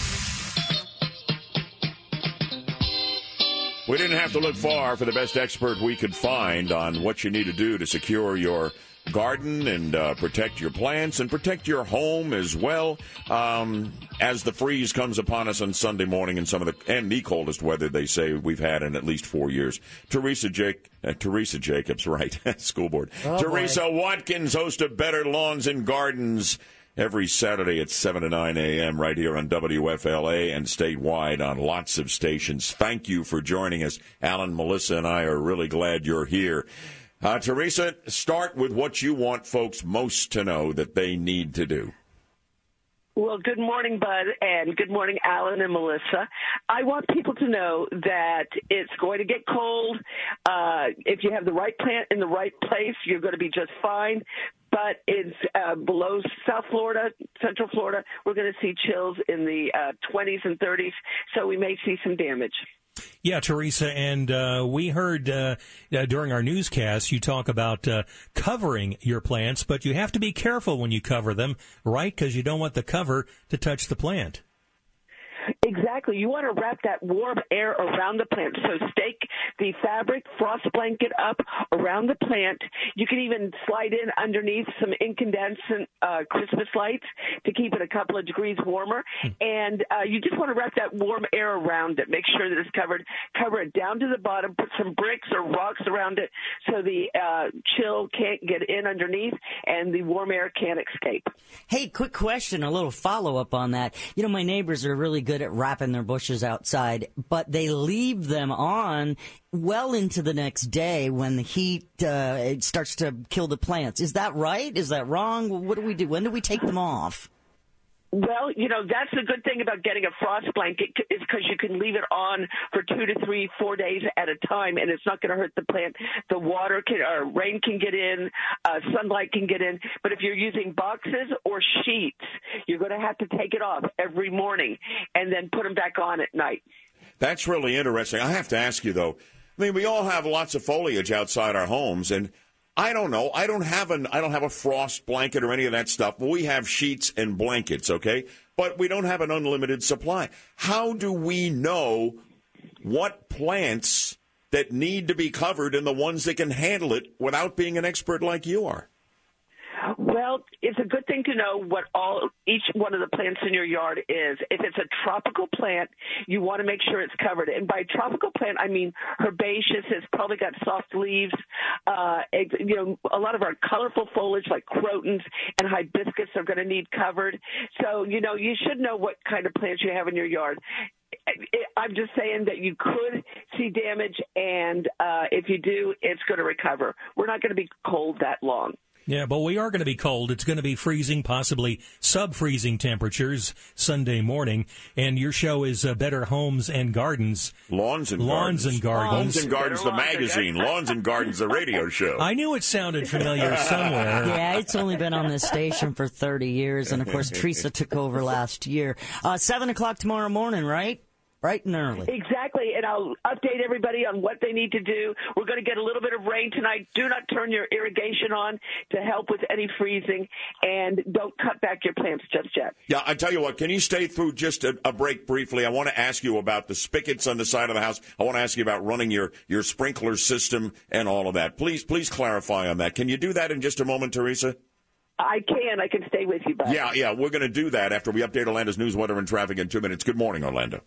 We didn't have to look far for the best expert we could find on what you need to do to secure your garden and uh, protect your plants and protect your home as well um, as the freeze comes upon us on Sunday morning and some of the and the coldest weather they say we've had in at least four years. Teresa Jake, uh, Teresa Jacobs, right? School board. Oh, Teresa boy. Watkins, host of Better Lawns and Gardens, every Saturday at seven to nine a.m. right here on W F L A and statewide on lots of stations. Thank you for joining us. Alan, Melissa, and I are really glad you're here. Uh, Teresa, start with what you want folks most to know that they need to do. Well, good morning, Bud, and good morning, Alan and Melissa. I want people to know that it's going to get cold. Uh, if you have the right plant in the right place, you're going to be just fine. But it's uh, below South Florida, Central Florida. We're going to see chills in the uh, twenties and thirties, so we may see some damage. Yeah, Teresa, and uh, we heard uh, uh, during our newscast you talk about uh, covering your plants, but you have to be careful when you cover them, right? Because you don't want the cover to touch the plant. Exactly. You want to wrap that warm air around the plant. So stake the fabric, frost blanket up around the plant. You can even slide in underneath some incandescent uh, Christmas lights to keep it a couple of degrees warmer. And uh, you just want to wrap that warm air around it. Make sure that it's covered. Cover it down to the bottom. Put some bricks or rocks around it so the uh, chill can't get in underneath and the warm air can't escape. Hey, quick question, a little follow-up on that. You know, my neighbors are really good at wrapping their bushes outside, but they leave them on well into the next day when the heat uh, it starts to kill the plants. Is that right? Is that wrong? What do we do? When do we take them off? Well, you know, that's the good thing about getting a frost blanket is because you can leave it on for two to three, four days at a time, and it's not going to hurt the plant. The water can, or rain can get in, uh, sunlight can get in. But if you're using boxes or sheets, you're going to have to take it off every morning and then put them back on at night. That's really interesting. I have to ask you, though, I mean, we all have lots of foliage outside our homes, and I don't know. I don't have an I don't have a frost blanket or any of that stuff. But we have sheets and blankets, okay? But we don't have an unlimited supply. How do we know what plants that need to be covered and the ones that can handle it without being an expert like you are? Well, it's a good thing to know what all each one of the plants in your yard is. If it's a tropical plant, you want to make sure it's covered. And by tropical plant, I mean herbaceous. It's probably got soft leaves. Uh, it, you know, a lot of our colorful foliage like crotons and hibiscus are going to need covered. So, you know, you should know what kind of plants you have in your yard. I'm just saying that you could see damage, and uh, if you do, it's going to recover. We're not going to be cold that long. Yeah, but we are going to be cold. It's going to be freezing, possibly sub-freezing temperatures Sunday morning. And your show is uh, Better Homes and Gardens. Lawns and Lawns Gardens. and Gardens. Lawns and Gardens, the magazine. Lawns and Gardens, the radio show. I knew it sounded familiar somewhere. Yeah, it's only been on this station for thirty years. And, of course, Teresa took over last year. Uh, seven o'clock tomorrow morning, right? Bright and early. Exactly, and I'll update everybody on what they need to do. We're going to get a little bit of rain tonight. Do not turn your irrigation on to help with any freezing, and don't cut back your plants just yet. Yeah, I tell you what, can you stay through just a, a break briefly? I want to ask you about the spigots on the side of the house. I want to ask you about running your, your sprinkler system and all of that. Please, please clarify on that. Can you do that in just a moment, Teresa? I can. I can stay with you, bud. Yeah, yeah, we're going to do that after we update Orlando's news, weather, and traffic in two minutes. Good morning, Orlando.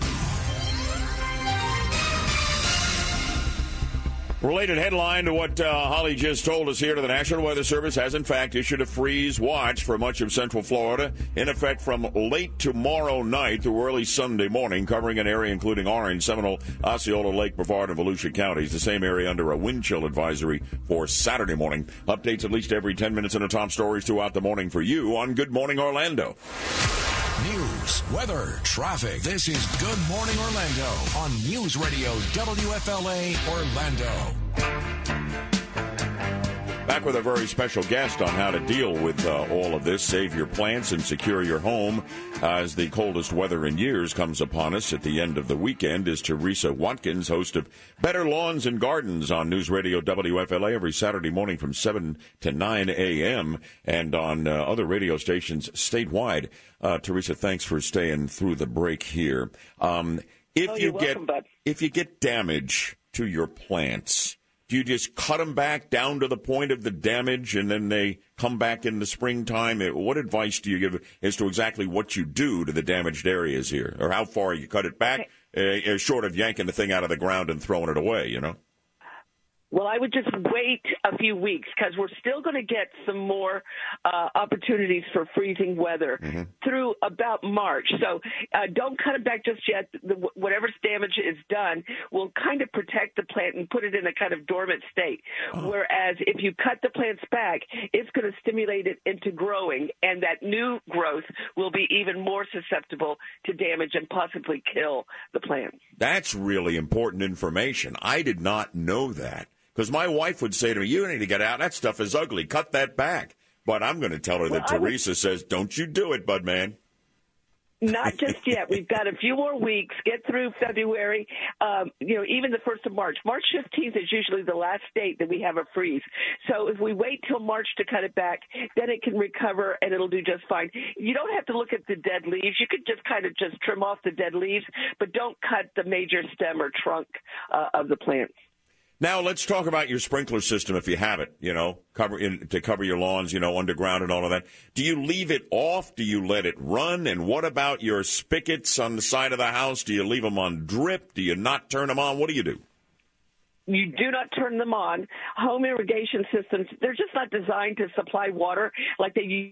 Related headline to what uh, Holly just told us here, to the National Weather Service has in fact issued a freeze watch for much of central Florida, in effect from late tomorrow night through early Sunday morning, covering an area including Orange, Seminole, Osceola, Lake, Brevard, and Volusia counties. The same area under a wind chill advisory for Saturday morning. Updates at least every ten minutes in the top stories throughout the morning for you on Good Morning Orlando. News, weather, traffic. This is Good Morning Orlando on News Radio W F L A Orlando. Back with a very special guest on how to deal with uh, all of this, save your plants and secure your home uh, as the coldest weather in years comes upon us at the end of the weekend is Teresa Watkins, host of Better Lawns and Gardens on News Radio W F L A every Saturday morning from seven to nine a.m. and on uh, other radio stations statewide. Uh, Teresa, thanks for staying through the break here. Um, if oh, you you're get welcome, bud. If you get damage to your plants, do you just cut them back down to the point of the damage and then they come back in the springtime? What advice do you give as to exactly what you do to the damaged areas here, or how far you cut it back, okay. uh, short of yanking the thing out of the ground and throwing it away, you know? Well, I would just wait a few weeks because we're still going to get some more uh, opportunities for freezing weather mm-hmm. through about March. So uh, don't cut it back just yet. The, whatever's damage is done will kind of protect the plant and put it in a kind of dormant state. Oh. Whereas if you cut the plants back, it's going to stimulate it into growing, and that new growth will be even more susceptible to damage and possibly kill the plant. That's really important information. I did not know that. Because my wife would say to me, you need to get out. That stuff is ugly. Cut that back. But I'm going to tell her well, that I Teresa would... says, don't you do it, bud man. Not just yet. We've got a few more weeks. Get through February, um, you know, even the first of March. March fifteenth is usually the last date that we have a freeze. So if we wait till March to cut it back, then it can recover and it'll do just fine. You don't have to look at the dead leaves. You could just kind of just trim off the dead leaves, but don't cut the major stem or trunk uh, of the plant. Now, let's talk about your sprinkler system if you have it, you know, cover in, to cover your lawns, you know, underground and all of that. Do you leave it off? Do you let it run? And what about your spigots on the side of the house? Do you leave them on drip? Do you not turn them on? What do you do? You do not turn them on. Home irrigation systems, they're just not designed to supply water like they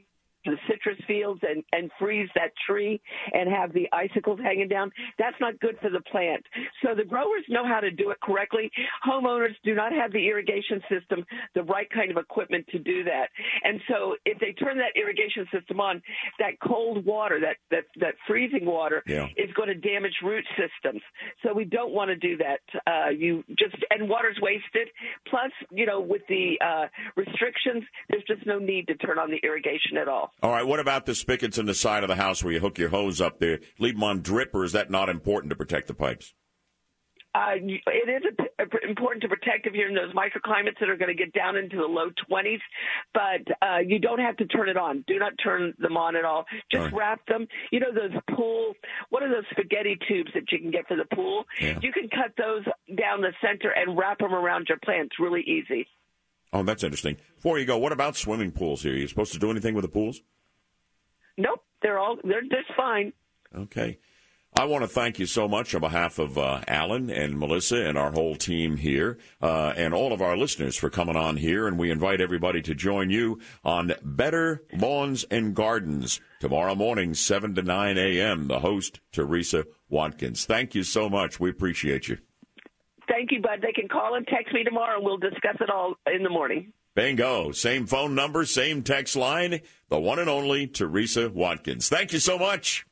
the citrus fields and, and freeze that tree and have the icicles hanging down. That's not good for the plant. So the growers know how to do it correctly. Homeowners do not have the irrigation system, the right kind of equipment to do that. And so if they turn that irrigation system on, that cold water, that, that, that freezing water yeah. is going to damage root systems. So we don't want to do that. Uh, you just, and water's wasted. Plus, you know, with the uh, restrictions, there's just no need to turn on the irrigation at all. All right, what about the spigots in the side of the house where you hook your hose up there? Leave them on drip, or is that not important to protect the pipes? Uh, it is a, a, important to protect if you're in those microclimates that are going to get down into the low twenties, but uh, you don't have to turn it on. Do not turn them on at all. Just all right. Wrap them. You know those pool, what are those spaghetti tubes that you can get for the pool? Yeah. You can cut those down the center and wrap them around your plants really easy. Oh, that's interesting. Before you go, what about swimming pools here? Are you supposed to do anything with the pools? Nope, they're all, they're just fine. Okay. I want to thank you so much on behalf of uh, Alan and Melissa and our whole team here uh, and all of our listeners for coming on here. And we invite everybody to join you on Better Lawns and Gardens tomorrow morning, seven to nine a.m. The host, Teresa Watkins. Thank you so much. We appreciate you. Thank you, Bud. They can call and text me tomorrow, and we'll discuss it all in the morning. Bingo. Same phone number, same text line, the one and only Teresa Watkins. Thank you so much.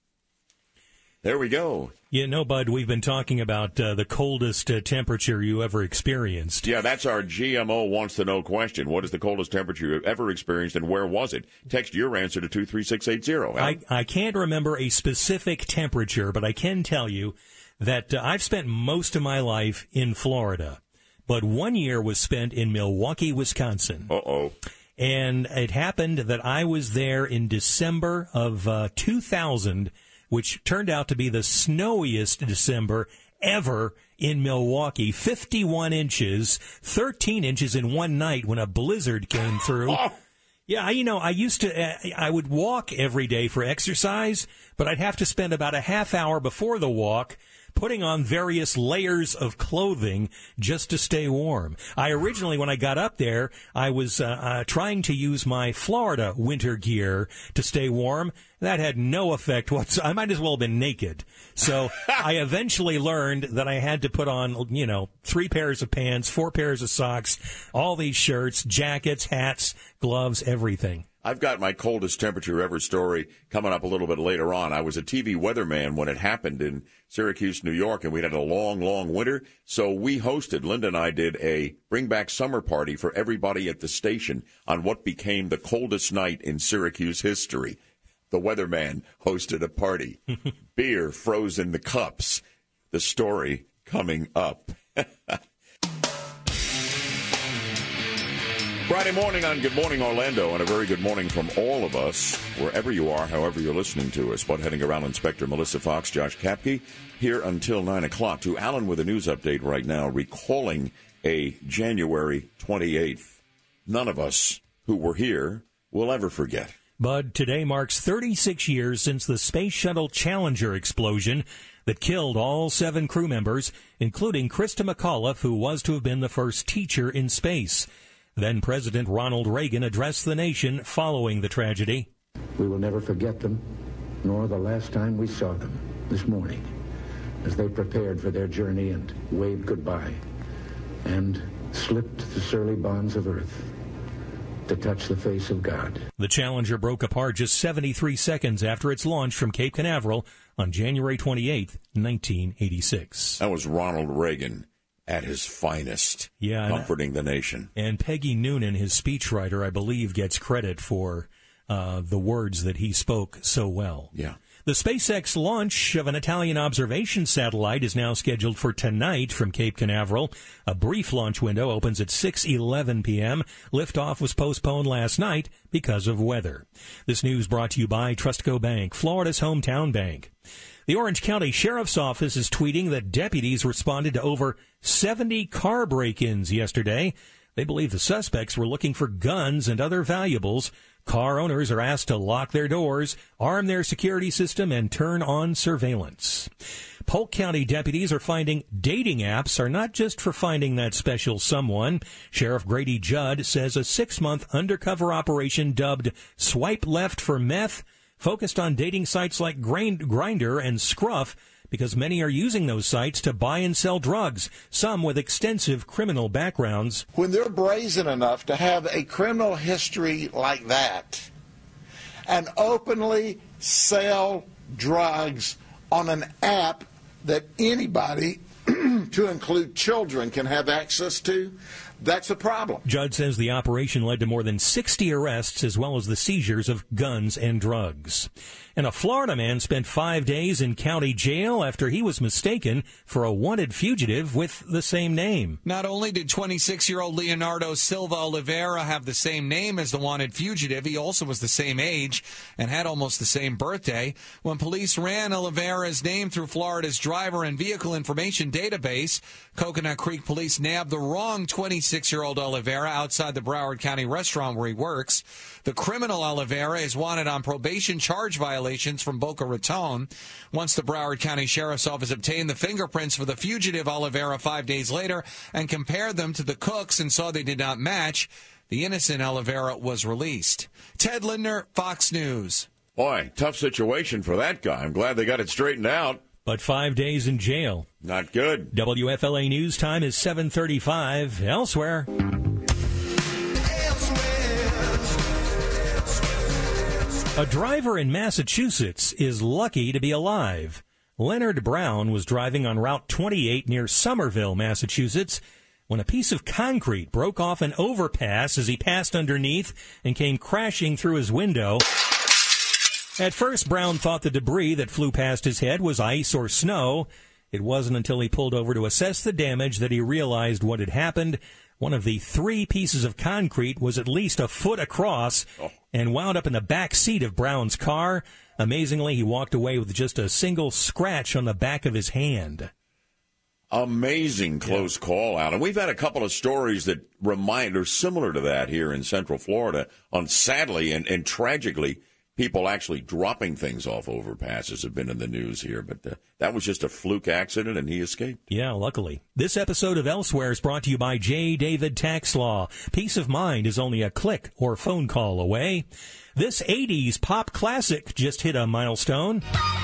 There we go. You know, Bud, we've been talking about uh, the coldest uh, temperature you ever experienced. Yeah, that's our G M O wants to know question. What is the coldest temperature you've ever experienced, and where was it? Text your answer to two three six eight zero. I, I can't remember a specific temperature, but I can tell you that uh, I've spent most of my life in Florida, but one year was spent in Milwaukee, Wisconsin. Uh-oh. And it happened that I was there in December of uh, two thousand, which turned out to be the snowiest December ever in Milwaukee. fifty-one inches, thirteen inches in one night when a blizzard came through. Yeah, you know, I used to, uh, I would walk every day for exercise, but I'd have to spend about a half hour before the walk putting on various layers of clothing just to stay warm. I originally, when I got up there, I was uh, uh, trying to use my Florida winter gear to stay warm. That had no effect whatsoever. I might as well have been naked. So I eventually learned that I had to put on, you know, three pairs of pants, four pairs of socks, all these shirts, jackets, hats, gloves, everything. I've got my coldest temperature ever story coming up a little bit later on. I was a T V weatherman when it happened in Syracuse, New York, and we had a long, long winter. So we hosted, Linda and I did a bring back summer party for everybody at the station on what became the coldest night in Syracuse history. The weatherman hosted a party. Beer froze in the cups. The story coming up. Friday morning on Good Morning Orlando, and a very good morning from all of us, wherever you are, however you're listening to us. But heading around, Inspector Melissa Fox, Josh Kapke, here until nine o'clock. To Alan with a news update right now, recalling a January twenty-eighth. None of us who were here will ever forget. Bud, today marks thirty-six years since the Space Shuttle Challenger explosion that killed all seven crew members, including Krista McAuliffe, who was to have been the first teacher in space. Then President Ronald Reagan addressed the nation following the tragedy. We will never forget them, nor the last time we saw them this morning, as they prepared for their journey and waved goodbye and slipped the surly bonds of earth to touch the face of God. The Challenger broke apart just seventy-three seconds after its launch from Cape Canaveral on January twenty-eighth, nineteen eighty-six. That was Ronald Reagan at his finest, yeah, comforting the nation. And Peggy Noonan, his speechwriter, I believe, gets credit for uh, the words that he spoke so well. Yeah. The SpaceX launch of an Italian observation satellite is now scheduled for tonight from Cape Canaveral. A brief launch window opens at six eleven p.m. Liftoff was postponed last night because of weather. This news brought to you by Trustco Bank, Florida's hometown bank. The Orange County Sheriff's Office is tweeting that deputies responded to over seventy car break-ins yesterday. They believe the suspects were looking for guns and other valuables. Car owners are asked to lock their doors, arm their security system, and turn on surveillance. Polk County deputies are finding dating apps are not just for finding that special someone. Sheriff Grady Judd says a six-month undercover operation dubbed Swipe Left for Meth focused on dating sites like Grindr and Scruff because many are using those sites to buy and sell drugs, some with extensive criminal backgrounds. When they're brazen enough to have a criminal history like that and openly sell drugs on an app that anybody, to include children, can have access to, that's a problem. Judd says the operation led to more than sixty arrests as well as the seizures of guns and drugs. And a Florida man spent five days in county jail after he was mistaken for a wanted fugitive with the same name. Not only did twenty-six-year-old Leonardo Silva Oliveira have the same name as the wanted fugitive, he also was the same age and had almost the same birthday. When police ran Oliveira's name through Florida's driver and vehicle information database, Coconut Creek police nabbed the wrong twenty-six-year-old Oliveira outside the Broward County restaurant where he works. The criminal Oliveira is wanted on probation charge violations from Boca Raton. Once the Broward County Sheriff's Office obtained the fingerprints for the fugitive Oliveira five days later and compared them to the cook's and saw they did not match, the innocent Oliveira was released. Ted Lindner, Fox News. Boy, tough situation for that guy. I'm glad they got it straightened out. But five days in jail. Not good. W F L A News Time is seven thirty-five. Elsewhere. A driver in Massachusetts is lucky to be alive. Leonard Brown was driving on Route twenty-eight near Somerville, Massachusetts, when a piece of concrete broke off an overpass as he passed underneath and came crashing through his window. At first, Brown thought the debris that flew past his head was ice or snow. It wasn't until he pulled over to assess the damage that he realized what had happened. One of the three pieces of concrete was at least a foot across and wound up in the back seat of Brown's car. Amazingly, he walked away with just a single scratch on the back of his hand. Amazing close yeah. call out. And we've had a couple of stories that remind or similar to that here in Central Florida on sadly and, and tragically people actually dropping things off overpasses have been in the news here, but uh, that was just a fluke accident, and he escaped. Yeah, luckily. This episode of Elsewhere is brought to you by J. David Tax Law. Peace of mind is only a click or phone call away. This eighties pop classic just hit a milestone.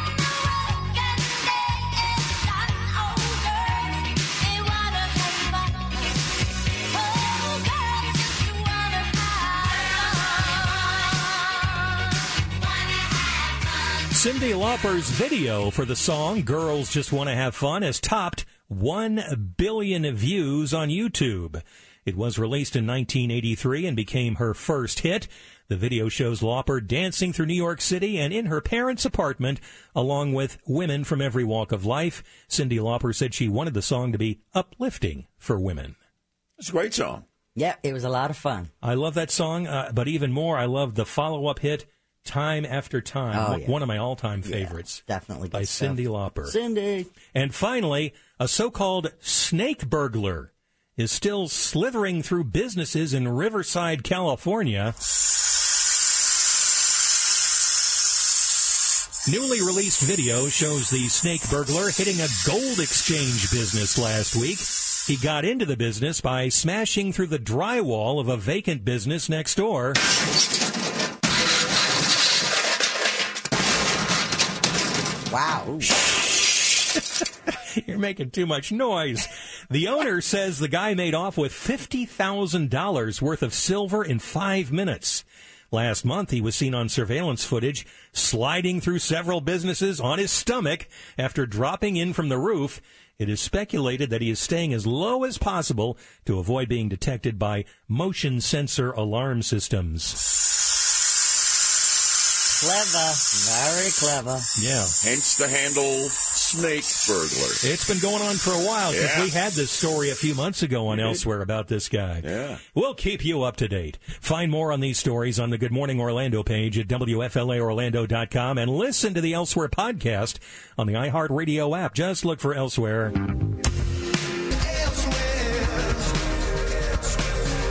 Cyndi Lauper's video for the song Girls Just Want to Have Fun has topped one billion views on YouTube. It was released in nineteen eighty-three and became her first hit. The video shows Lauper dancing through New York City and in her parents' apartment, along with women from every walk of life. Cyndi Lauper said she wanted the song to be uplifting for women. It's a great song. Yeah, it was a lot of fun. I love that song, uh, but even more, I love the follow-up hit, Time After Time, oh, yeah. one of my all-time favorites. Yeah, definitely. By Cyndi Lauper. Cyndi. And finally, a so-called snake burglar is still slithering through businesses in Riverside, California. Newly released video shows the snake burglar hitting a gold exchange business last week. He got into the business by smashing through the drywall of a vacant business next door. Wow. You're making too much noise. The owner says the guy made off with fifty thousand dollars worth of silver in five minutes. Last month, he was seen on surveillance footage sliding through several businesses on his stomach after dropping in from the roof. It is speculated that he is staying as low as possible to avoid being detected by motion sensor alarm systems. Clever. Very clever. Yeah. Hence the handle Snake Burglar. It's been going on for a while because yeah. we had this story a few months ago on Elsewhere about this guy. Yeah. We'll keep you up to date. Find more on these stories on the Good Morning Orlando page at W F L A Orlando dot com and listen to the Elsewhere podcast on the iHeartRadio app. Just look for Elsewhere.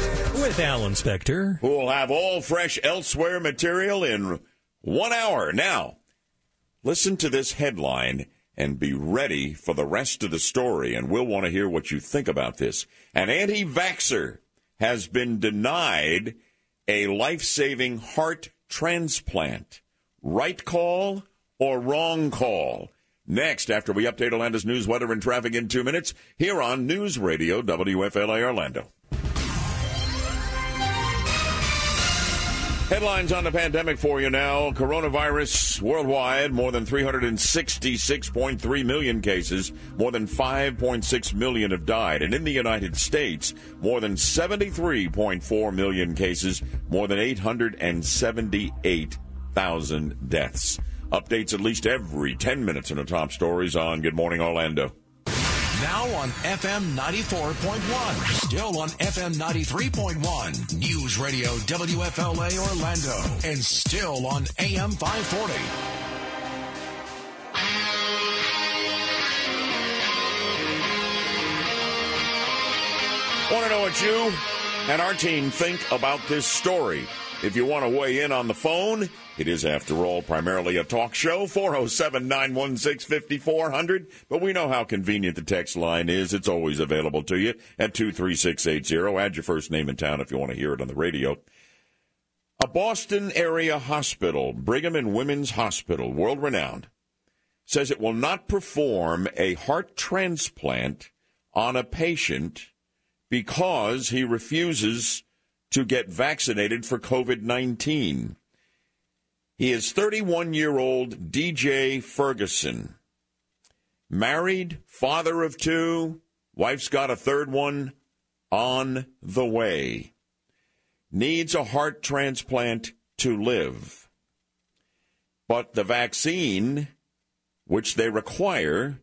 with Alan Spector, who will have all fresh Elsewhere material in one hour. Now, listen to this headline and be ready for the rest of the story, and we'll want to hear what you think about this. An anti-vaxxer has been denied a life-saving heart transplant. Right call or wrong call? Next, after we update Orlando's news, weather, and traffic in two minutes, here on News Radio W F L A Orlando. Headlines on the pandemic for you now. Coronavirus worldwide, more than three hundred sixty-six point three million cases. More than five point six million have died. And in the United States, more than seventy-three point four million cases. More than eight hundred seventy-eight thousand deaths. Updates at least every ten minutes in the top stories on Good Morning Orlando. Now on F M ninety-four point one. Still on F M ninety-three point one. News Radio W F L A Orlando. And still on A M five forty. Want to know what you and our team think about this story? If you want to weigh in on the phone, it is, after all, primarily a talk show, four oh seven, nine one six, five four zero zero. But we know how convenient the text line is. It's always available to you at two three six eight zero. Add your first name and town if you want to hear it on the radio. A Boston area hospital, Brigham and Women's Hospital, world-renowned, says it will not perform a heart transplant on a patient because he refuses to get vaccinated for COVID nineteen. He is thirty-one-year-old D J Ferguson. Married, father of two, wife's got a third one on the way. Needs a heart transplant to live. But the vaccine, which they require,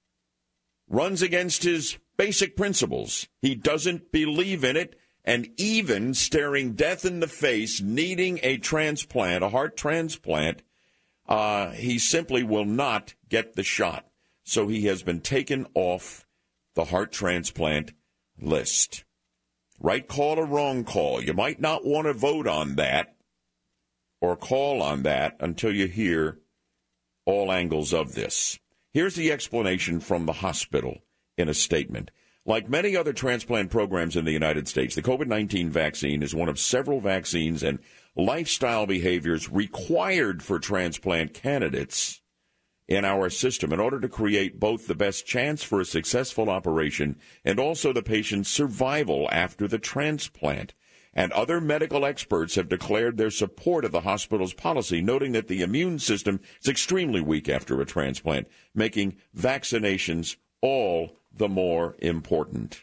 runs against his basic principles. He doesn't believe in it. And even staring death in the face, needing a transplant, a heart transplant, uh, he simply will not get the shot. So he has been taken off the heart transplant list. Right call or wrong call? You might not want to vote on that or call on that until you hear all angles of this. Here's the explanation from the hospital in a statement. Like many other transplant programs in the United States, the COVID nineteen vaccine is one of several vaccines and lifestyle behaviors required for transplant candidates in our system in order to create both the best chance for a successful operation and also the patient's survival after the transplant. And other medical experts have declared their support of the hospital's policy, noting that the immune system is extremely weak after a transplant, making vaccinations all the more important.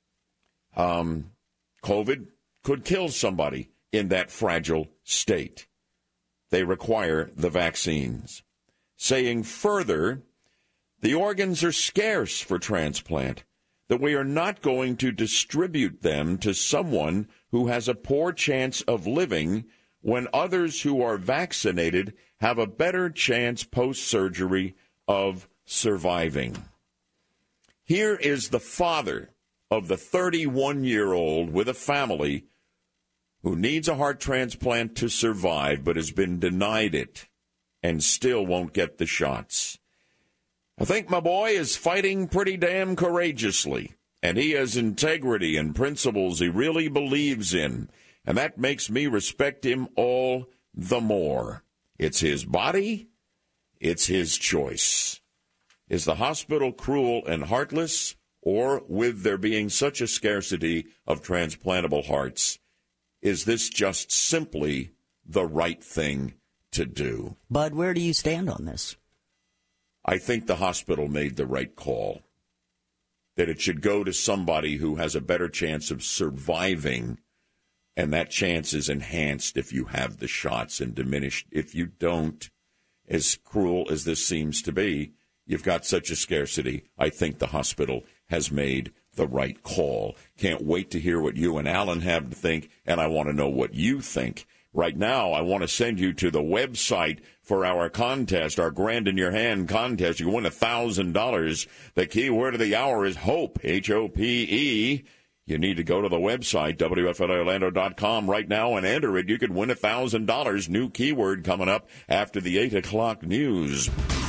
Um, COVID could kill somebody in that fragile state. They require the vaccines. Saying further, the organs are scarce for transplant, that we are not going to distribute them to someone who has a poor chance of living when others who are vaccinated have a better chance post-surgery of surviving. Here is the father of the thirty-one-year-old with a family who needs a heart transplant to survive but has been denied it and still won't get the shots. I think my boy is fighting pretty damn courageously, and he has integrity and principles he really believes in, and that makes me respect him all the more. It's his body, it's his choice. Is the hospital cruel and heartless, or with there being such a scarcity of transplantable hearts, is this just simply the right thing to do? Bud, where do you stand on this? I think the hospital made the right call, that it should go to somebody who has a better chance of surviving, and that chance is enhanced if you have the shots and diminished if you don't. As cruel as this seems to be, you've got such a scarcity. I think the hospital has made the right call. Can't wait to hear what you and Alan have to think, and I want to know what you think. Right now, I want to send you to the website for our contest, our Grand in Your Hand contest. You win one thousand dollars. The key word of the hour is HOPE, H O P E. You need to go to the website, W F L A Orlando dot com, right now and enter it. You could win one thousand dollars. New keyword coming up after the eight o'clock news.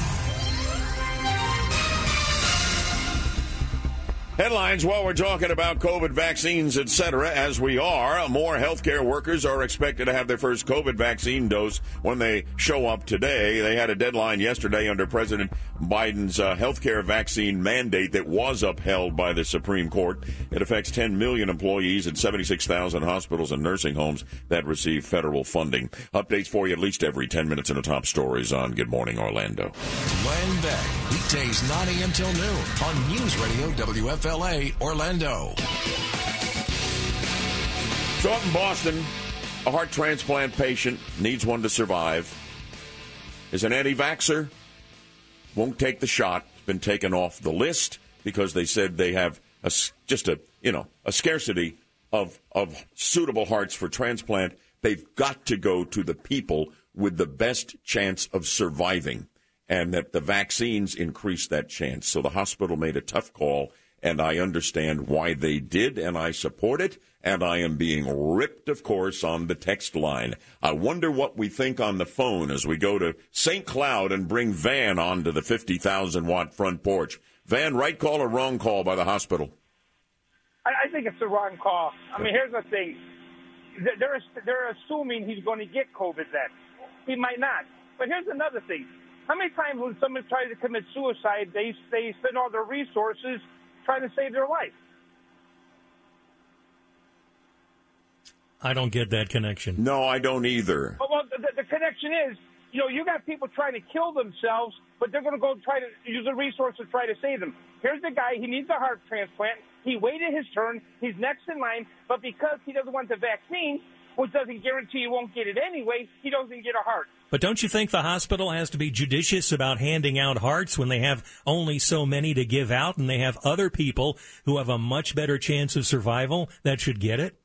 Headlines while we're talking about COVID vaccines, et cetera, as we are. More healthcare workers are expected to have their first COVID vaccine dose when they show up today. They had a deadline yesterday under President Biden's uh, healthcare vaccine mandate that was upheld by the Supreme Court. It affects ten million employees at seventy-six thousand hospitals and nursing homes that receive federal funding. Updates for you at least every ten minutes in the top stories on Good Morning Orlando. Glenn Beck, weekdays nine a.m. till noon on News Radio W F L A Orlando. So up in Boston, a heart transplant patient needs one to survive. Is an anti-vaxxer, won't take the shot, been taken off the list because they said they have a, just a, you know, a scarcity of, of suitable hearts for transplant. They've got to go to the people with the best chance of surviving, and that the vaccines increase that chance. So the hospital made a tough call, and I understand why they did, and I support it, and I am being ripped, of course, on the text line. I wonder what we think on the phone as we go to Saint Cloud and bring Van onto the fifty thousand watt front porch. Van, right call or wrong call by the hospital? I, I think it's the wrong call. I mean, here's the thing. They're, they're assuming he's going to get COVID then. He might not. But here's another thing. How many times when someone tries to commit suicide, they, they spend all their resources trying to save their life? I don't get that connection. No, I don't either. Well, the, the connection is, you know, you got people trying to kill themselves, but they're going to go try to use the resources to try to save them. Here's the guy. He needs a heart transplant. He waited his turn. He's next in line, but because he doesn't want the vaccine, which doesn't guarantee he won't get it anyway, he doesn't get a heart. But don't you think the hospital has to be judicious about handing out hearts when they have only so many to give out, and they have other people who have a much better chance of survival that should get it?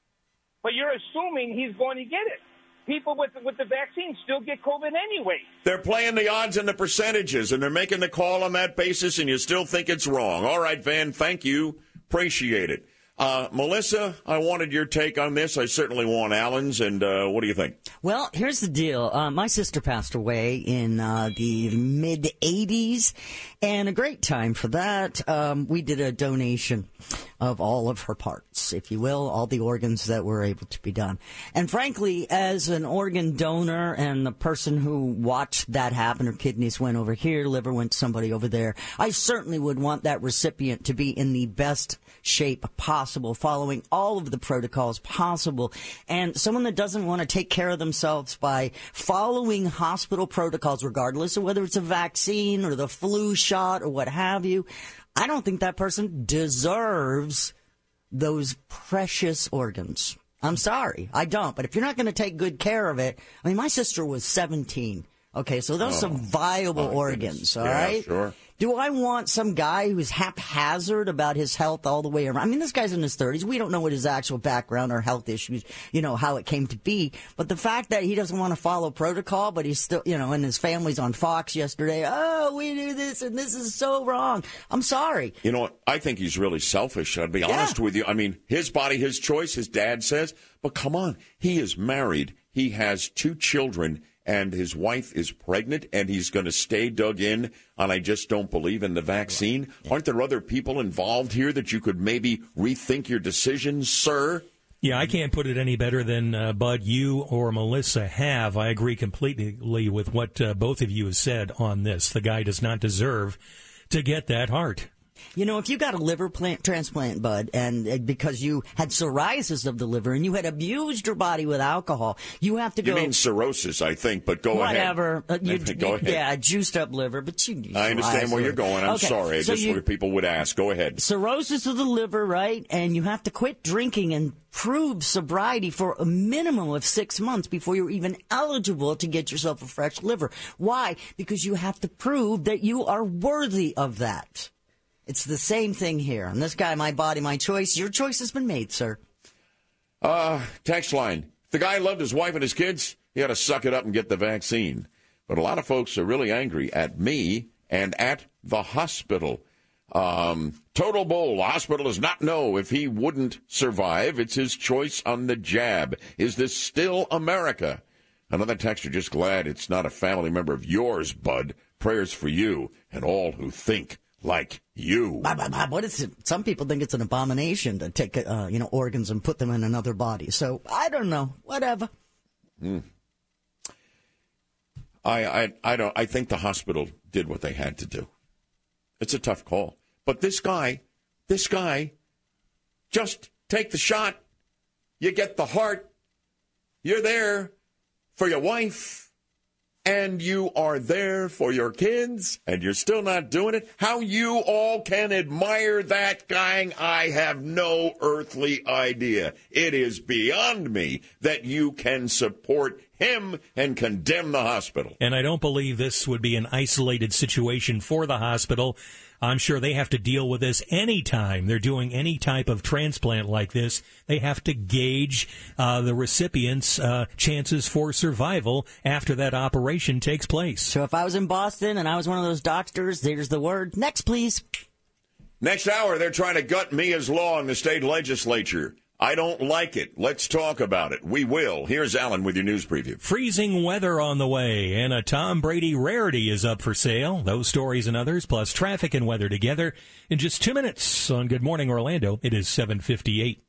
But you're assuming he's going to get it. People with with the vaccine still get COVID anyway. They're playing the odds and the percentages, and they're making the call on that basis, and you still think it's wrong. All right, Van, thank you. Appreciate it. Uh, Melissa, I wanted your take on this. I certainly want Alan's, and uh, what do you think? Well, here's the deal. Uh, my sister passed away in uh, the mid-eighties, and a great time for that. Um, we did a donation of all of her parts, if you will, all the organs that were able to be done. And frankly, as an organ donor and the person who watched that happen, her kidneys went over here, liver went to somebody over there, I certainly would want that recipient to be in the best shape possible, following all of the protocols possible. And someone that doesn't want to take care of themselves by following hospital protocols, regardless of whether it's a vaccine or the flu shot or what have you, I don't think that person deserves those precious organs. I'm sorry, I don't. But if you're not going to take good care of it, I mean, my sister was seventeen. Okay, so those are oh, some viable oh, organs, all yeah, right? Sure. Do I want some guy who's haphazard about his health all the way around? I mean, this guy's in his thirties. We don't know what his actual background or health issues, you know, how it came to be. But the fact that he doesn't want to follow protocol, but he's still, you know, and his family's on Fox yesterday, oh, we do this and this is so wrong. I'm sorry. You know what? I think he's really selfish. I'd be Yeah. honest with you. I mean, his body, his choice, his dad says. But come on, he is married. He has two children. And his wife is pregnant, and he's going to stay dug in on I just don't believe in the vaccine. Yeah. Aren't there other people involved here that you could maybe rethink your decisions, sir? Yeah, I can't put it any better than, uh, Bud, you or Melissa have. I agree completely with what uh, both of you have said on this. The guy does not deserve to get that heart. You know, if you got a liver plant transplant, Bud, and uh, because you had psoriasis of the liver and you had abused your body with alcohol, you have to you go. You mean cirrhosis, I think, but go whatever. ahead. Whatever. Uh, go ahead. Yeah, juiced up liver, but you. I understand where you're going. I'm okay. sorry. So Just you, what people would ask. Go ahead. Cirrhosis of the liver, right? And you have to quit drinking and prove sobriety for a minimum of six months before you're even eligible to get yourself a fresh liver. Why? Because you have to prove that you are worthy of that. It's the same thing here. And this guy, my body, my choice. Your choice has been made, sir. Uh, text line. If the guy loved his wife and his kids, he had to suck it up and get the vaccine. But a lot of folks are really angry at me and at the hospital. Um, Total Bull, the hospital does not know if he wouldn't survive. It's his choice on the jab. Is this still America? Another texter, just glad it's not a family member of yours, bud. Prayers for you and all who think like you. Bob, Bob, Bob, what is it? Some people think it's an abomination to take, uh, you know, organs and put them in another body. So I don't know. Whatever. Mm. I, I, I don't. I think the hospital did what they had to do. It's a tough call, but this guy, this guy, just take the shot. You get the heart. You're there for your wife, and you are there for your kids, and you're still not doing it. How you all can admire that guy, I have no earthly idea. It is beyond me that you can support him and condemn the hospital. And I don't believe this would be an isolated situation for the hospital. I'm sure they have to deal with this anytime they're doing any type of transplant like this. They have to gauge uh, the recipient's uh, chances for survival after that operation takes place. So if I was in Boston and I was one of those doctors, there's the word, next please. Next hour, they're trying to gut Mia's law in the state legislature. I don't like it. Let's talk about it. We will. Here's Alan with your news preview. Freezing weather on the way, and a Tom Brady rarity is up for sale. Those stories and others, plus traffic and weather together in just two minutes on Good Morning Orlando. It is seven fifty-eight.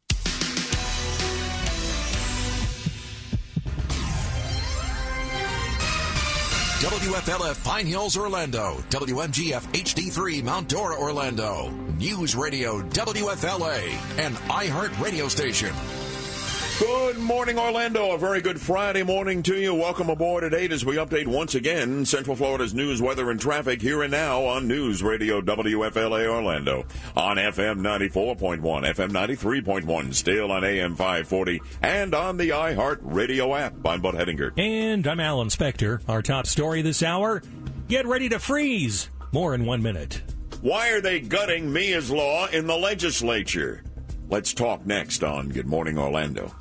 W F L F Pine Hills, Orlando. W M G F H D three Mount Dora, Orlando. News Radio W F L A, an iHeart radio station. Good morning, Orlando. A very good Friday morning to you. Welcome aboard at eight as we update once again Central Florida's news, weather, and traffic here and now on News Radio W F L A Orlando. On F M ninety-four point one, F M ninety-three point one, still on A M five forty, and on the iHeart Radio app. I'm Bud Hedinger. And I'm Alan Spector. Our top story this hour, get ready to freeze. More in one minute. Why are they gutting Mia's law in the legislature? Let's talk next on Good Morning Orlando.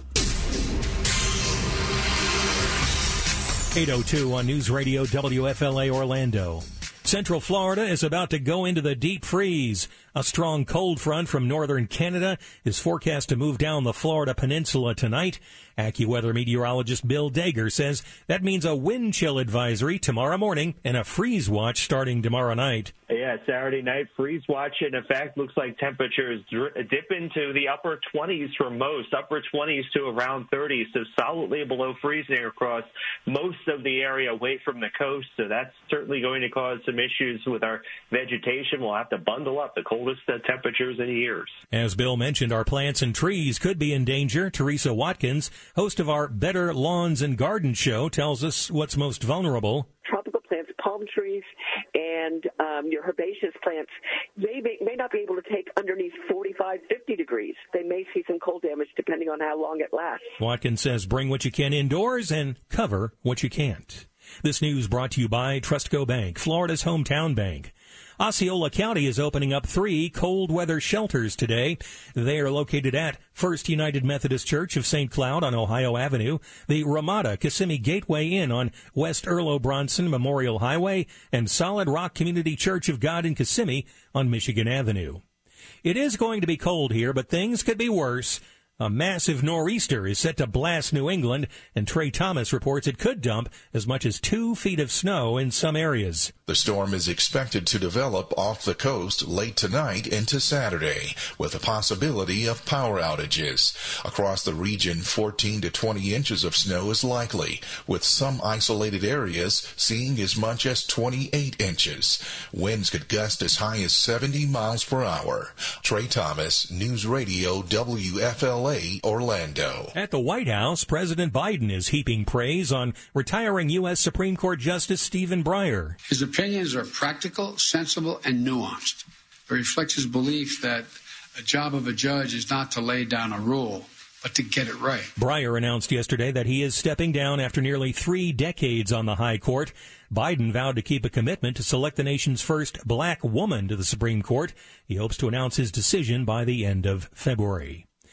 eight oh two on News Radio W F L A Orlando. Central Florida is about to go into the deep freeze. A strong cold front from northern Canada is forecast to move down the Florida peninsula tonight. AccuWeather meteorologist Bill Dager says that means a wind chill advisory tomorrow morning and a freeze watch starting tomorrow night. Yeah, Saturday night freeze watch. In effect, looks like temperatures dip into the upper twenties for most, upper twenties to around thirty, so solidly below freezing across most of the area away from the coast. So that's certainly going to cause some issues with our vegetation. We'll have to bundle up. The coldest uh, temperatures in years. As Bill mentioned, our plants and trees could be in danger. Teresa Watkins, host of our Better Lawns and Garden show, tells us what's most vulnerable. Tropical plants, palm trees, and um, your herbaceous plants, they may, may not be able to take underneath forty-five, fifty degrees. They may see some cold damage depending on how long it lasts. Watkins says bring what you can indoors and cover what you can't. This news brought to you by Trustco Bank, Florida's hometown bank. Osceola County is opening up three cold weather shelters today. They are located at First United Methodist Church of Saint Cloud on Ohio Avenue, the Ramada Kissimmee Gateway Inn on West Earlo Bronson Memorial Highway, and Solid Rock Community Church of God in Kissimmee on Michigan Avenue. It is going to be cold here, but things could be worse. A massive nor'easter is set to blast New England, and Trey Thomas reports it could dump as much as two feet of snow in some areas. The storm is expected to develop off the coast late tonight into Saturday, with a possibility of power outages. Across the region, fourteen to twenty inches of snow is likely, with some isolated areas seeing as much as twenty-eight inches. Winds could gust as high as seventy miles per hour. Trey Thomas, News Radio W F L A Orlando. At the White House, President Biden is heaping praise on retiring U S Supreme Court Justice Stephen Breyer. His opinions are practical, sensible, and nuanced. It reflects his belief that a job of a judge is not to lay down a rule, but to get it right. Breyer announced yesterday that he is stepping down after nearly three decades on the high court. Biden vowed to keep a commitment to select the nation's first black woman to the Supreme Court. He hopes to announce his decision by the end of February.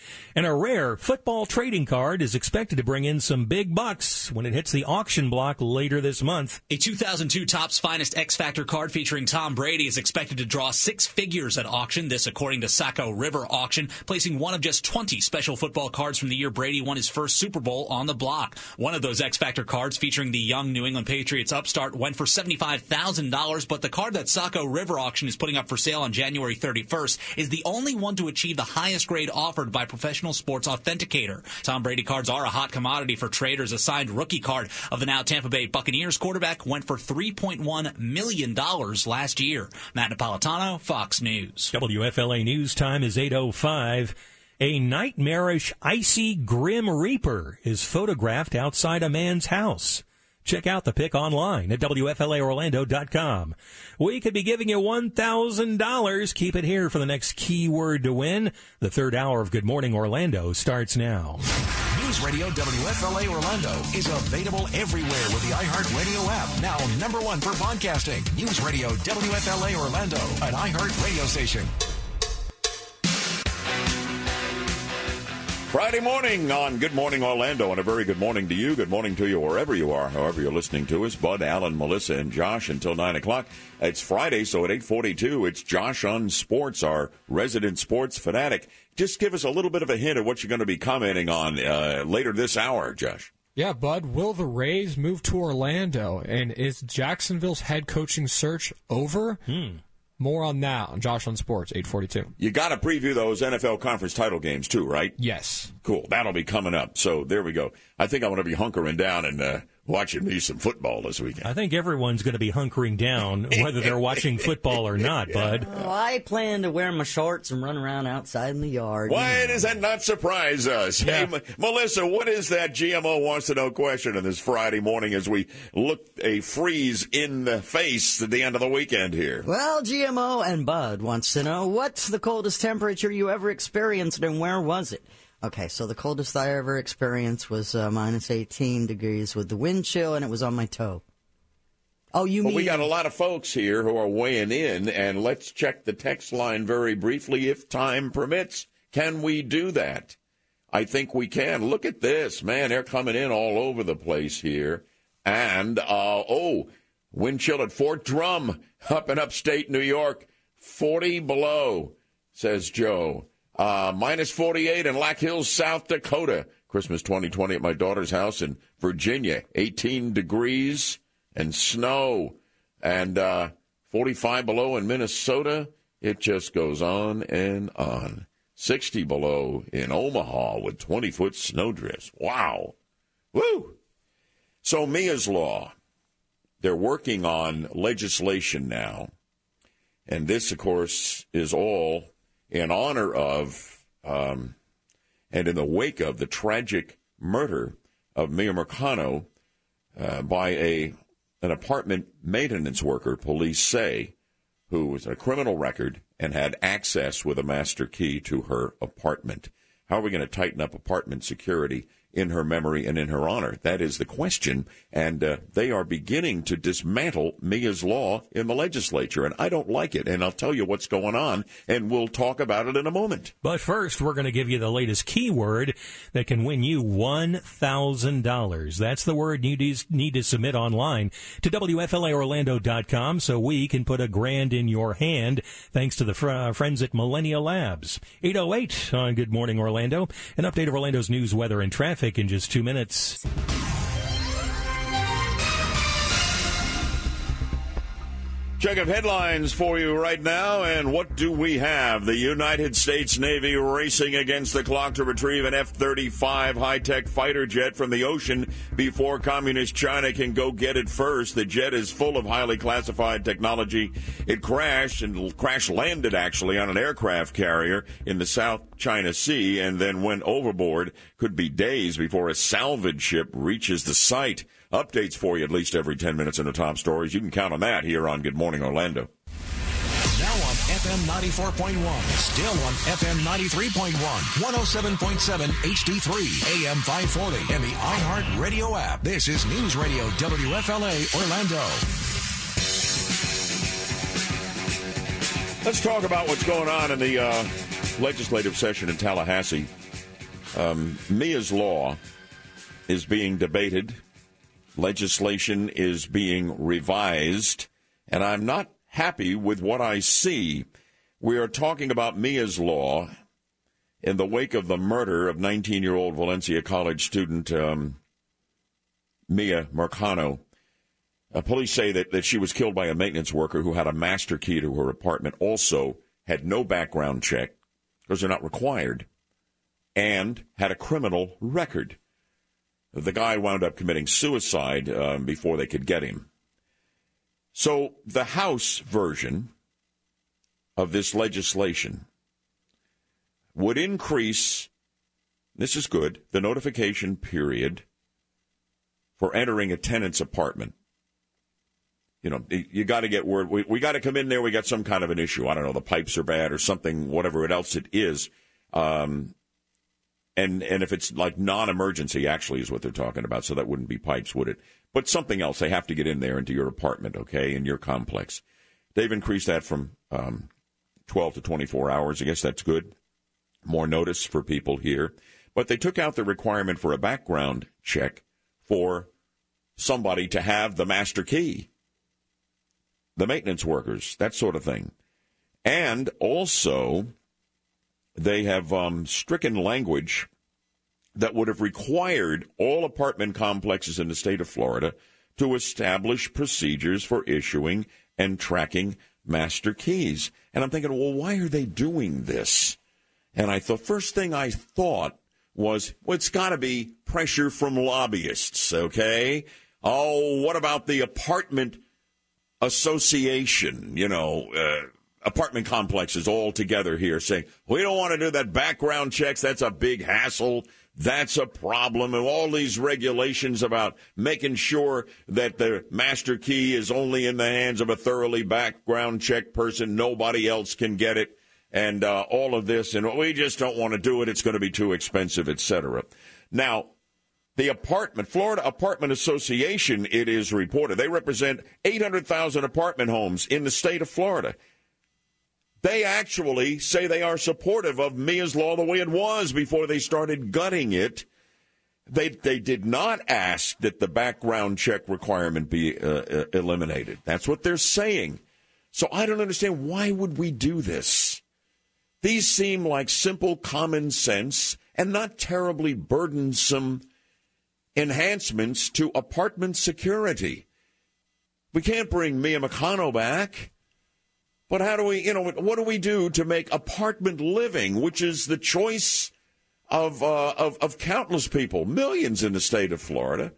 And a rare football trading card is expected to bring in some big bucks when it hits the auction block later this month. A two thousand two Topps Finest X-Factor card featuring Tom Brady is expected to draw six figures at auction. This according to Saco River Auction, placing one of just twenty special football cards from the year Brady won his first Super Bowl on the block. One of those X-Factor cards featuring the young New England Patriots upstart went for seventy-five thousand dollars, but the card that Saco River Auction is putting up for sale on January thirty-first is the only one to achieve the highest grade offered by Professional Sports Authenticator. Tom Brady cards are a hot commodity for traders. A signed rookie card of the now Tampa Bay Buccaneers quarterback went for three point one million dollars last year. Matt Napolitano, Fox News. W F L A News time is eight oh five. A nightmarish, icy, grim reaper is photographed outside a man's house. Check out the pic online at W F L A Orlando dot com. We could be giving you one thousand dollars. Keep it here for the next keyword to win. The third hour of Good Morning Orlando starts now. News Radio W F L A Orlando is available everywhere with the iHeartRadio app. Now number one for podcasting. News Radio W F L A Orlando, an iHeart radio station. Friday morning on Good Morning Orlando, and a very good morning to you. Good morning to you wherever you are, however you're listening to us. Bud, Alan, Melissa, and Josh until nine o'clock. It's Friday, so at eight forty-two, it's Josh on Sports, our resident sports fanatic. Just give us a little bit of a hint of what you're going to be commenting on uh, later this hour, Josh. Yeah, Bud, will the Rays move to Orlando? And is Jacksonville's head coaching search over? Hmm. More on that on Josh on Sports, eight forty-two. You got to preview those N F L conference title games, too, right? Yes. Cool. That'll be coming up. So there we go. I think I'm going to be hunkering down and uh, watching me some football this weekend. I think everyone's going to be hunkering down, whether they're watching football or not, Bud. Oh, I plan to wear my shorts and run around outside in the yard. Why you know. does that not surprise us? Yeah. Hey, M- Melissa, what is that G M O wants to know question on this Friday morning as we look a freeze in the face at the end of the weekend here? Well, G M O and Bud wants to know, what's the coldest temperature you ever experienced and where was it? Okay, so the coldest I ever experienced was uh, minus eighteen degrees with the wind chill, and it was on my toe. Oh, you well, mean... we got a lot of folks here who are weighing in, and let's check the text line very briefly if time permits. Can we do that? I think we can. Look at this. Man, they're coming in all over the place here. And, uh, oh, wind chill at Fort Drum up in upstate New York, forty below, says Joe. Uh, minus forty-eight in Lac Hills, South Dakota. Christmas twenty twenty at my daughter's house in Virginia. eighteen degrees and snow. And uh, forty-five below in Minnesota. It just goes on and on. sixty below in Omaha with twenty-foot snowdrifts. Wow. Woo! So Mia's Law. They're working on legislation now. And this, of course, is all in honor of um, and in the wake of the tragic murder of Mia Mercado uh, by a an apartment maintenance worker, police say, who was a criminal record and had access with a master key to her apartment. How are we going to tighten up apartment security in her memory and in her honor? That is the question, and uh, they are beginning to dismantle Mia's Law in the legislature, and I don't like it, and I'll tell you what's going on, and we'll talk about it in a moment. But first, we're going to give you the latest keyword that can win you one thousand dollars. That's the word you need to submit online to W F L A Orlando dot com so we can put a grand in your hand, thanks to the fr- uh, friends at Millennia Labs. eight oh eight on Good Morning Orlando. An update of Orlando's news, weather, and traffic in just two minutes. Check of headlines for you right now, and what do we have? The United States Navy racing against the clock to retrieve an F thirty-five high-tech fighter jet from the ocean before communist China can go get it first. The jet is full of highly classified technology. It crashed and crash-landed, actually, on an aircraft carrier in the South China Sea and then went overboard. Could be days before a salvage ship reaches the site. Updates for you at least every ten minutes in the top stories. You can count on that here on Good Morning Orlando. Now on F M ninety-four point one, still on F M ninety-three point one, one oh seven point seven H D three, A M five forty, and the iHeart Radio app. This is News Radio W F L A Orlando. Let's talk about what's going on in the uh, legislative session in Tallahassee. Um, Mia's Law is being debated. Legislation is being revised. And I'm not happy with what I see. We are talking about Mia's Law in the wake of the murder of nineteen-year-old Valencia College student um, Mia Marcano. Uh, police say that, that she was killed by a maintenance worker who had a master key to her apartment, also had no background check, because they're not required, and had a criminal record. The guy wound up committing suicide um, before they could get him. So the House version of this legislation would increase, this is good, the notification period for entering a tenant's apartment. You know, you got to get word. We, we got to come in there. We got some kind of an issue. I don't know. The pipes are bad or something, whatever else it is. Um, and and if it's like non-emergency, actually, is what they're talking about. So that wouldn't be pipes, would it? But something else. They have to get in there into your apartment, okay, in your complex. They've increased that from um, twelve to twenty-four hours. I guess that's good. More notice for people here. But they took out the requirement for a background check for somebody to have the master key. The maintenance workers, that sort of thing. And also, they have um, stricken language that would have required all apartment complexes in the state of Florida to establish procedures for issuing and tracking master keys. And I'm thinking, well, why are they doing this? And I thought, first thing I thought was, well, it's got to be pressure from lobbyists, okay? Oh, what about the apartment association, you know, uh, apartment complexes all together here saying, we don't want to do that background checks. That's a big hassle. That's a problem. And all these regulations about making sure that the master key is only in the hands of a thoroughly background check person. Nobody else can get it. And uh, all of this. And we just don't want to do it. It's going to be too expensive, et cetera. Now, the apartment, Florida Apartment Association, it is reported, they represent eight hundred thousand apartment homes in the state of Florida. They actually say they are supportive of Mia's Law the way it was before they started gutting it. They they did not ask that the background check requirement be uh, eliminated. That's what they're saying. So I don't understand, why would we do this? These seem like simple common sense and not terribly burdensome enhancements to apartment security. We can't bring Mia Marcano back, but how do we, you know, what do we do to make apartment living, which is the choice of, uh, of, of countless people, millions in the state of Florida,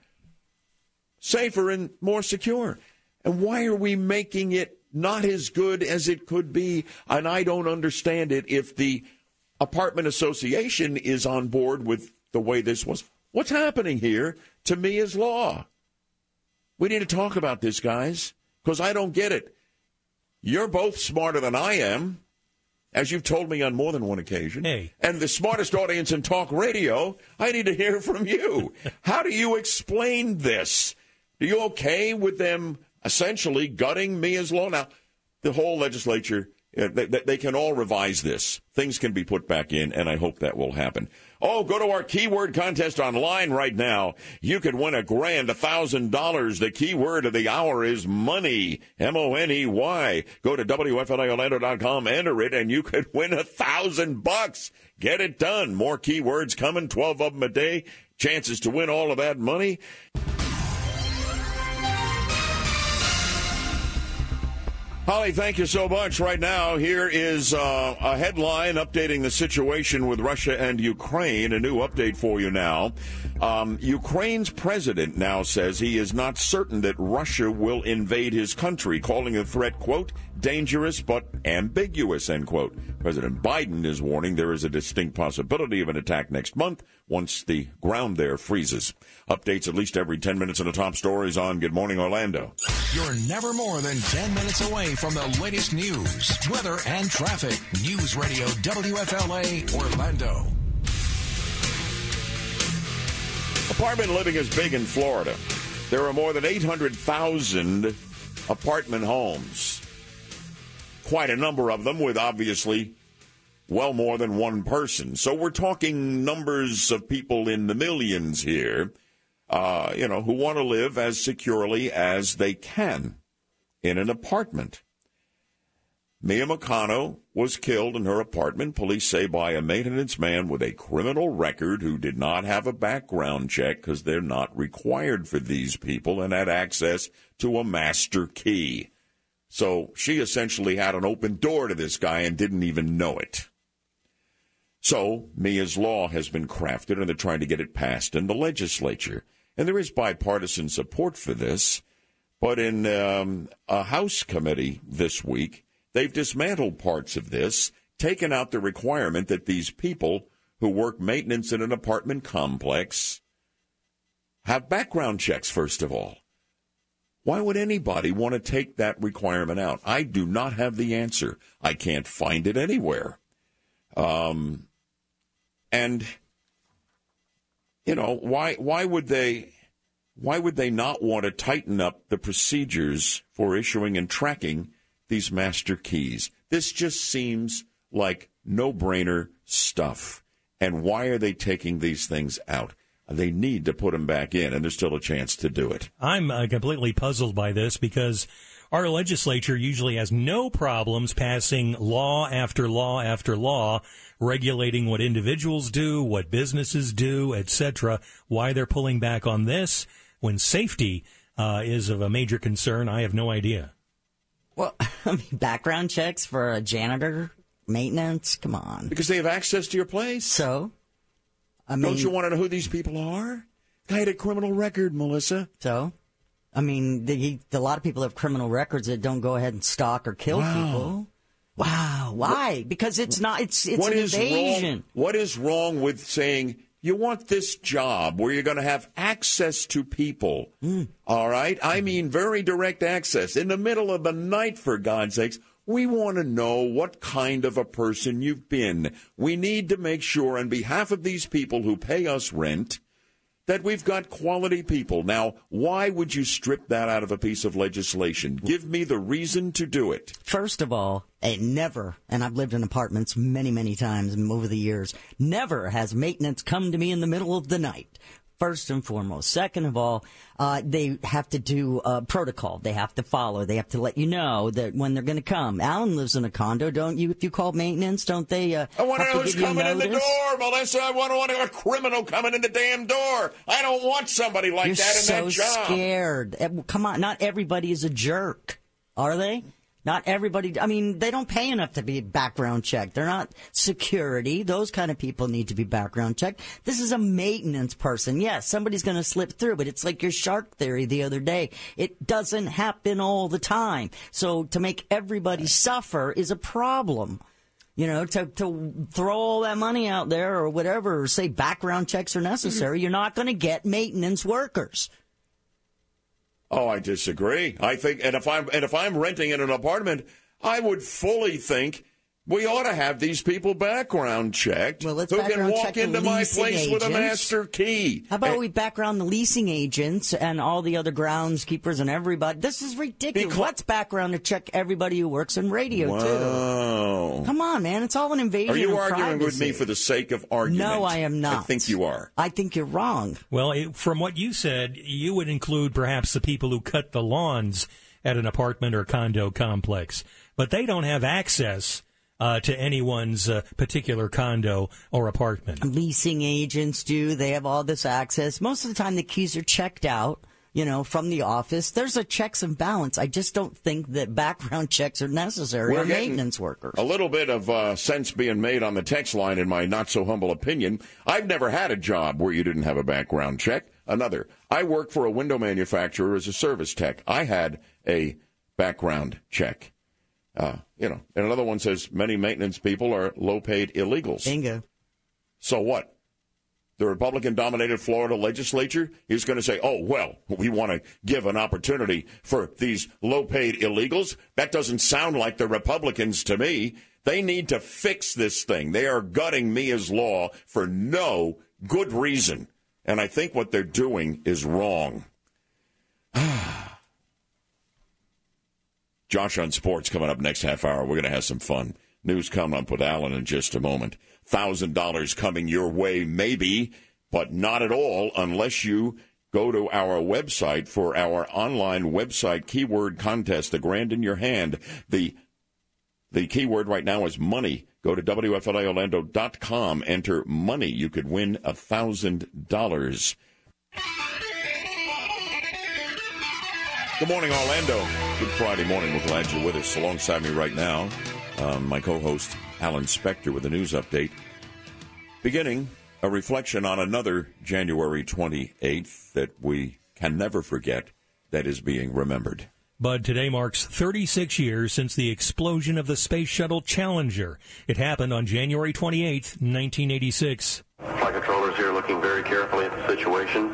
safer and more secure? And why are we making it not as good as it could be? And I don't understand it if the apartment association is on board with the way this was. What's happening here to Mia's Law? We need to talk about this, guys, because I don't get it. You're both smarter than I am, as you've told me on more than one occasion. Hey. And the smartest audience in talk radio, I need to hear from you. How do you explain this? Are you okay with them essentially gutting Mia's Law? Now, the whole legislature, they, they can all revise this. Things can be put back in, and I hope that will happen. Oh, go to our keyword contest online right now. You could win a grand, one thousand dollars. The keyword of the hour is money, M O N E Y. Go to W F L A Orlando dot com, enter it, and you could win a thousand bucks. Get it done. More keywords coming, twelve of them a day. Chances to win all of that money. Holly, thank you so much. Right now, here is uh, a headline updating the situation with Russia and Ukraine. A new update for you now. Um, Ukraine's president now says he is not certain that Russia will invade his country, calling the threat, quote, dangerous but ambiguous, end quote. President Biden is warning there is a distinct possibility of an attack next month once the ground there freezes. Updates at least every ten minutes on the top stories on Good Morning Orlando. You're never more than ten minutes away from the latest news, weather, and traffic. News Radio W F L A Orlando. Apartment living is big in Florida. There are more than eight hundred thousand apartment homes. Quite a number of them with obviously well more than one person. So we're talking numbers of people in the millions here, uh, you know, who want to live as securely as they can in an apartment. Mia Moicano was killed in her apartment, police say, by a maintenance man with a criminal record who did not have a background check because they're not required for these people, and had access to a master key. So she essentially had an open door to this guy and didn't even know it. So Mia's law has been crafted, and they're trying to get it passed in the legislature. And there is bipartisan support for this. But in um, a House committee this week, they've dismantled parts of this, taken out the requirement that these people who work maintenance in an apartment complex have background checks, first of all. Why would anybody want to take that requirement out? I do not have the answer. I can't find it anywhere. Um, and, you know, why why would they why would they not want to tighten up the procedures for issuing and tracking these master keys? This just seems like no-brainer stuff. And why are they taking these things out? They need to put them back in, and there's still a chance to do it. I'm uh, completely puzzled by this because our legislature usually has no problems passing law after law after law, regulating what individuals do, what businesses do, et cetera. Why they're pulling back on this when safety uh, is of a major concern, I have no idea. Well, I mean, background checks for a janitor, maintenance, come on. Because they have access to your place. So? I mean, don't you want to know who these people are? Guy had a criminal record, Melissa. So? I mean, the, a lot of people have criminal records that don't go ahead and stalk or kill wow. people. Wow. Why? What, because it's not, it's, it's what an is invasion. Wrong, what is wrong with saying, you want this job where you're going to have access to people, mm. all right? I mean, very direct access. In the middle of the night, for God's sakes, we want to know what kind of a person you've been. We need to make sure, on behalf of these people who pay us rent, that we've got quality people. Now, why would you strip that out of a piece of legislation? Give me the reason to do it. First of all, it never, and I've lived in apartments many, many times over the years, never has maintenance come to me in the middle of the night. First and foremost. Second of all, uh, they have to do a protocol. They have to follow. They have to let you know that when they're going to come. Alan lives in a condo, don't you? If you call maintenance, don't they? Uh, I want to have know to who's give you coming in the notice? door, Melissa. I want to want a criminal coming in the damn door. I don't want somebody like You're that in so that job. Scared. Come on, not everybody is a jerk, are they? Not everybody. I mean, they don't pay enough to be background checked. They're not security. Those kind of people need to be background checked. This is a maintenance person. Yes, somebody's going to slip through, but it's like your shark theory the other day. It doesn't happen all the time. So to make everybody suffer is a problem. You know, to, to throw all that money out there or whatever, or say background checks are necessary, you're not going to get maintenance workers. Oh, I disagree. I think, and if I'm and if I'm renting in an apartment, I would fully think we ought to have these people background checked. Well, let's who background can walk check the into my leasing place with a agents. master key. How about and, we background the leasing agents and all the other groundskeepers and everybody? This is ridiculous. Because, let's background to check everybody who works in radio wow. too. Come on, man! It's all an invasion. Are you of arguing privacy. with me for the sake of argument? No, I am not. I think you are. I think you're wrong. Well, it, from what you said, you would include perhaps the people who cut the lawns at an apartment or condo complex, but they don't have access uh, to anyone's uh, particular condo or apartment. Leasing agents do. They have all this access. Most of the time, the keys are checked out, you know, from the office. There's a checks and balance. I just don't think that background checks are necessary We're on maintenance workers. A little bit of uh, sense being made on the text line, in my not-so-humble opinion. I've never had a job where you didn't have a background check. Another, I worked for a window manufacturer as a service tech. I had a background check. Uh, you know, and another one says many maintenance people are low-paid illegals. Bingo. So what? The Republican-dominated Florida legislature is going to say, oh, well, we want to give an opportunity for these low-paid illegals. That doesn't sound like the Republicans to me. They need to fix this thing. They are gutting Mia's law for no good reason. And I think what they're doing is wrong. Josh on sports coming up next half hour. We're going to have some fun. News coming up with Alan in just a moment. one thousand dollars coming your way, maybe, but not at all unless you go to our website for our online website keyword contest, the grand in your hand. The the keyword right now is money. Go to W F L A Orlando dot com, enter money. You could win one thousand dollars. Good morning, Orlando. Good Friday morning. We're glad you're with us. Alongside me right now, um, my co-host, Alan Spector, with a news update. Beginning a reflection on another January twenty-eighth that we can never forget that is being remembered. Bud, today marks thirty-six years since the explosion of the Space Shuttle Challenger. It happened on January twenty-eighth, nineteen eighty-six. Flight controllers here looking very carefully at the situation.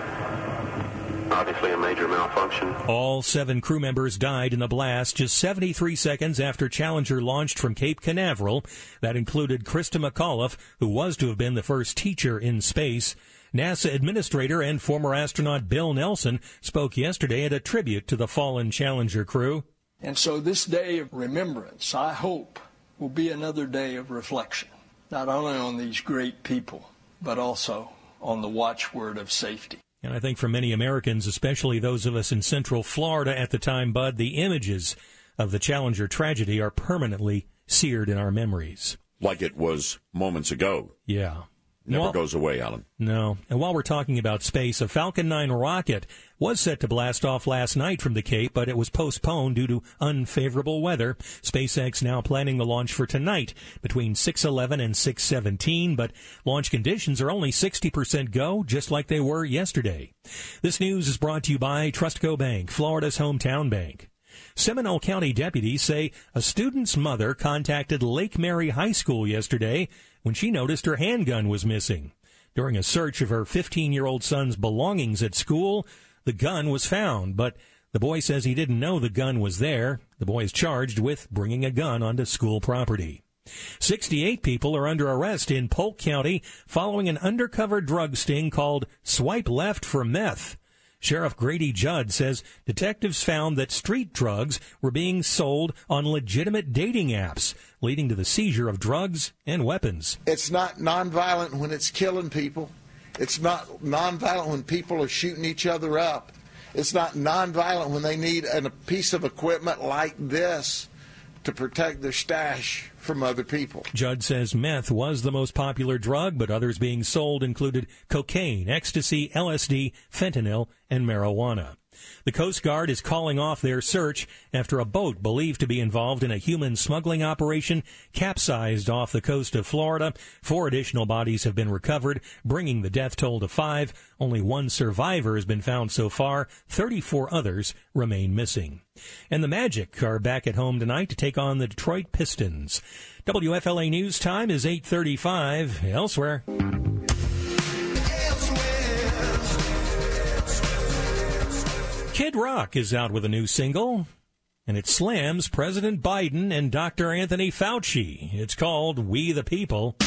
Obviously a major malfunction. All seven crew members died in the blast just seventy-three seconds after Challenger launched from Cape Canaveral. That included Krista McAuliffe, who was to have been the first teacher in space. NASA administrator and former astronaut Bill Nelson spoke yesterday at a tribute to the fallen Challenger crew. And so this day of remembrance, I hope, will be another day of reflection, not only on these great people, but also on the watchword of safety. And I think for many Americans, especially those of us in Central Florida at the time, Bud, the images of the Challenger tragedy are permanently seared in our memories. Like it was moments ago. Yeah. Never well, goes away, Alan. No. And while we're talking about space, a Falcon nine rocket was set to blast off last night from the Cape, but it was postponed due to unfavorable weather. SpaceX now planning the launch for tonight between six eleven and six seventeen, but launch conditions are only sixty percent go, just like they were yesterday. This news is brought to you by Trustco Bank, Florida's hometown bank. Seminole County deputies say a student's mother contacted Lake Mary High School yesterday when she noticed her handgun was missing. During a search of her fifteen-year-old son's belongings at school, the gun was found, but the boy says he didn't know the gun was there. The boy is charged with bringing a gun onto school property. sixty-eight people are under arrest in Polk County following an undercover drug sting called Swipe Left for Meth. Sheriff Grady Judd says detectives found that street drugs were being sold on legitimate dating apps, leading to the seizure of drugs and weapons. It's not nonviolent when it's killing people. It's not nonviolent when people are shooting each other up. It's not nonviolent when they need a piece of equipment like this to protect their stash from other people. Judd says meth was the most popular drug, but others being sold included cocaine, ecstasy, L S D, fentanyl, and marijuana. The Coast Guard is calling off their search after a boat believed to be involved in a human smuggling operation capsized off the coast of Florida. Four additional bodies have been recovered, bringing the death toll to five. Only one survivor has been found so far. thirty-four others remain missing. And the Magic are back at home tonight to take on the Detroit Pistons. W F L A News Time is eight thirty-five. Elsewhere. Kid Rock is out with a new single, and it slams President Biden and Doctor Anthony Fauci. It's called We the People.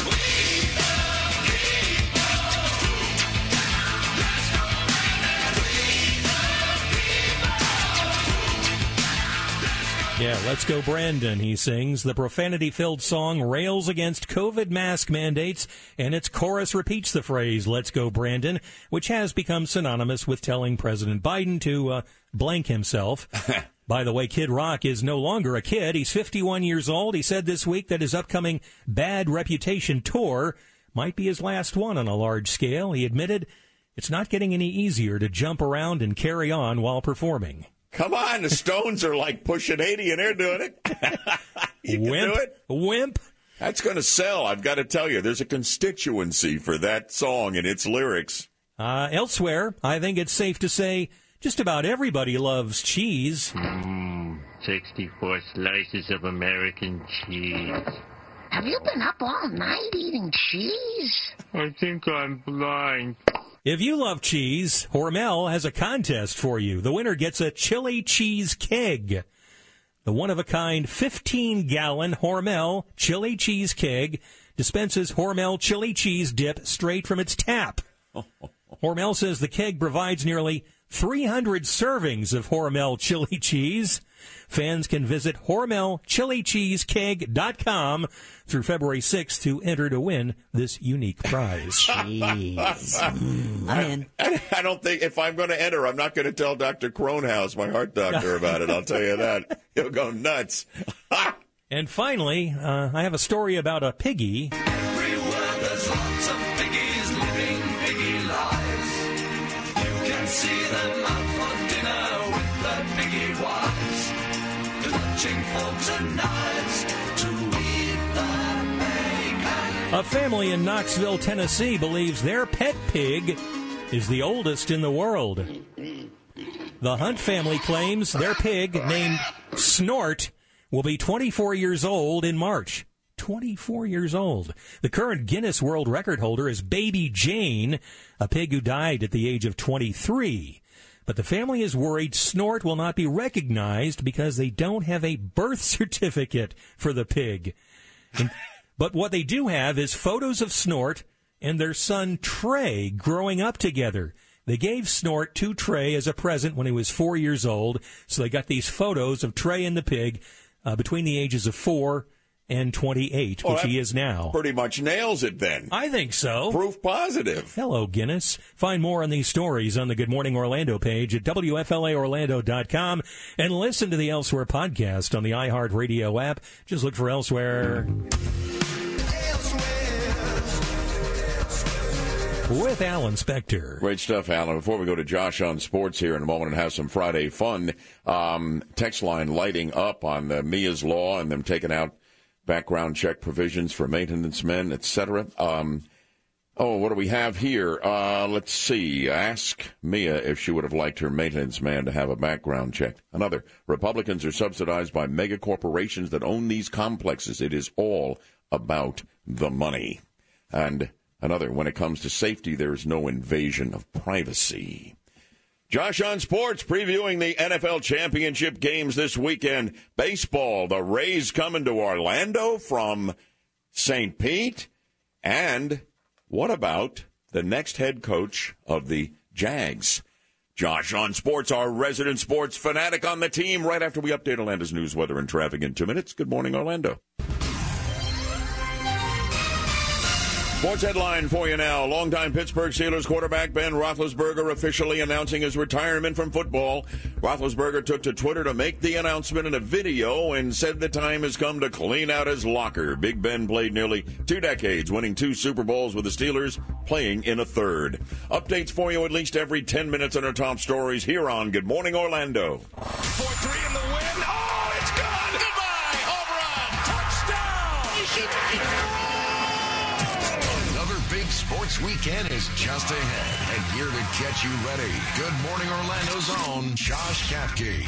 Yeah, Let's Go Brandon, he sings. The profanity-filled song rails against COVID mask mandates, and its chorus repeats the phrase, Let's Go Brandon, which has become synonymous with telling President Biden to uh, blank himself. By the way, Kid Rock is no longer a kid. He's fifty-one years old. He said this week that his upcoming Bad Reputation tour might be his last one on a large scale. He admitted it's not getting any easier to jump around and carry on while performing. Come on, the Stones are like pushing eighty, and they're doing it. You can Wimp, do it. Wimp. That's going to sell, I've got to tell you. There's a constituency for that song and its lyrics. Uh, elsewhere, I think it's safe to say just about everybody loves cheese. Mmm, sixty-four slices of American cheese. Have you been up all night eating cheese? I think I'm blind. If you love cheese, Hormel has a contest for you. The winner gets a chili cheese keg. The one-of-a-kind fifteen-gallon Hormel chili cheese keg dispenses Hormel chili cheese dip straight from its tap. Hormel says the keg provides nearly three hundred servings of Hormel chili cheese. Fans can visit Hormel Chili Cheese Keg dot com through February sixth to enter to win this unique prize. Jeez. I'm in. I, I don't think, if I'm going to enter, I'm not going to tell Doctor Kronhaus, my heart doctor, about it. I'll tell you that. He'll go nuts. And finally, uh, I have a story about a piggy. Everywhere there's lots of piggies living piggy lives. You can see them out for dinner with their piggy wives, clutching forks and knives to eat the bacon. A family in Knoxville, Tennessee believes their pet pig is the oldest in the world. The Hunt family claims their pig, named Snort, will be twenty-four years old in March. twenty-four years old. The current Guinness World Record holder is Baby Jane, a pig who died at the age of twenty-three. But the family is worried Snort will not be recognized because they don't have a birth certificate for the pig. And, but what they do have is photos of Snort and their son Trey growing up together. They gave Snort to Trey as a present when he was four years old, so they got these photos of Trey and the pig uh, between the ages of four and twenty-eight, Well, which that he is now. Pretty much nails it then. I think so. Proof positive. Hello, Guinness. Find more on these stories on the Good Morning Orlando page at W F L A Orlando dot com and listen to the Elsewhere podcast on the iHeartRadio app. Just look for Elsewhere. With Alan Spector. Great stuff, Alan. Before we go to Josh on sports here in a moment and have some Friday fun, um, text line lighting up on the Mia's Law and them taking out background check provisions for maintenance men, et cetera. Um, oh, what do we have here? Uh, let's see. Ask Mia if she would have liked her maintenance man to have a background check. Another. Republicans are subsidized by mega corporations that own these complexes. It is all about the money. And another, when it comes to safety, there is no invasion of privacy. Josh on sports, previewing the N F L championship games this weekend. Baseball, the Rays coming to Orlando from Saint Pete. And what about the next head coach of the Jags? Josh on sports, our resident sports fanatic on the team, right after we update Orlando's news, weather, and traffic in two minutes. Good morning, Orlando. Sports headline for you now. Longtime Pittsburgh Steelers quarterback Ben Roethlisberger officially announcing his retirement from football. Roethlisberger took to Twitter to make the announcement in a video and said the time has come to clean out his locker. Big Ben played nearly two decades, winning two Super Bowls with the Steelers, playing in a third. Updates for you at least every ten minutes on our top stories here on Good Morning Orlando. four three in the win. Oh, it's good. Goodbye. Home run. Touchdown. Big sports weekend is just ahead, and here to get you ready, Good Morning Orlando's own Josh Katke.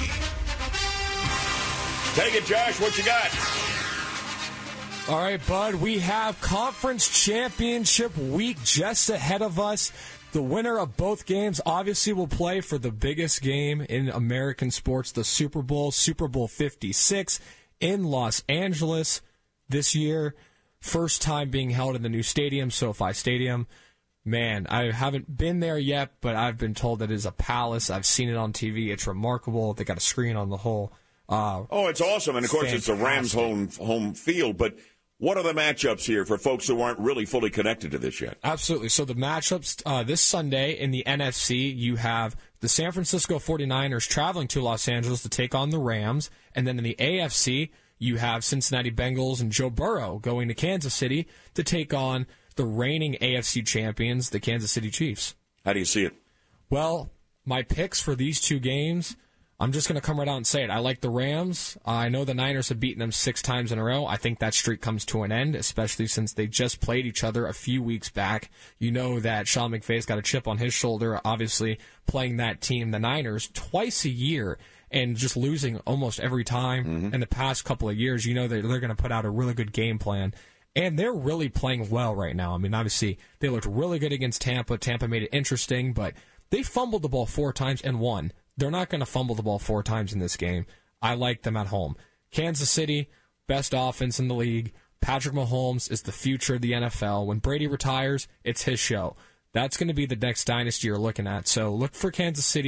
Take it, Josh. What you got? All right, Bud, we have Conference Championship Week just ahead of us. The winner of both games obviously will play for the biggest game in American sports, the Super Bowl, Super Bowl fifty-six in Los Angeles this year. First time being held in the new stadium, SoFi Stadium. Man, I haven't been there yet, but I've been told that it is a palace. I've seen it on T V. It's remarkable. They got a screen on the whole. Uh, oh, it's awesome. And, of course, fantastic. It's the Rams' home, home field. But what are the matchups here for folks who aren't really fully connected to this yet? Absolutely. So the matchups uh, this Sunday in the N F C, you have the San Francisco forty-niners traveling to Los Angeles to take on the Rams. And then in the A F C, you have Cincinnati Bengals and Joe Burrow going to Kansas City to take on the reigning A F C champions, the Kansas City Chiefs. How do you see it? Well, my picks for these two games, I'm just going to come right out and say it. I like the Rams. Uh, I know the Niners have beaten them six times in a row. I think that streak comes to an end, especially since they just played each other a few weeks back. You know that Sean McVay's got a chip on his shoulder, obviously playing that team, the Niners, twice a year, and just losing almost every time mm-hmm. in the past couple of years. You know that they're going to put out a really good game plan. And they're really playing well right now. I mean, obviously, they looked really good against Tampa. Tampa made it interesting, but they fumbled the ball four times and won. They're not going to fumble the ball four times in this game. I like them at home. Kansas City, best offense in the league. Patrick Mahomes is the future of the N F L. When Brady retires, it's his show. That's going to be the next dynasty you're looking at. So look for Kansas City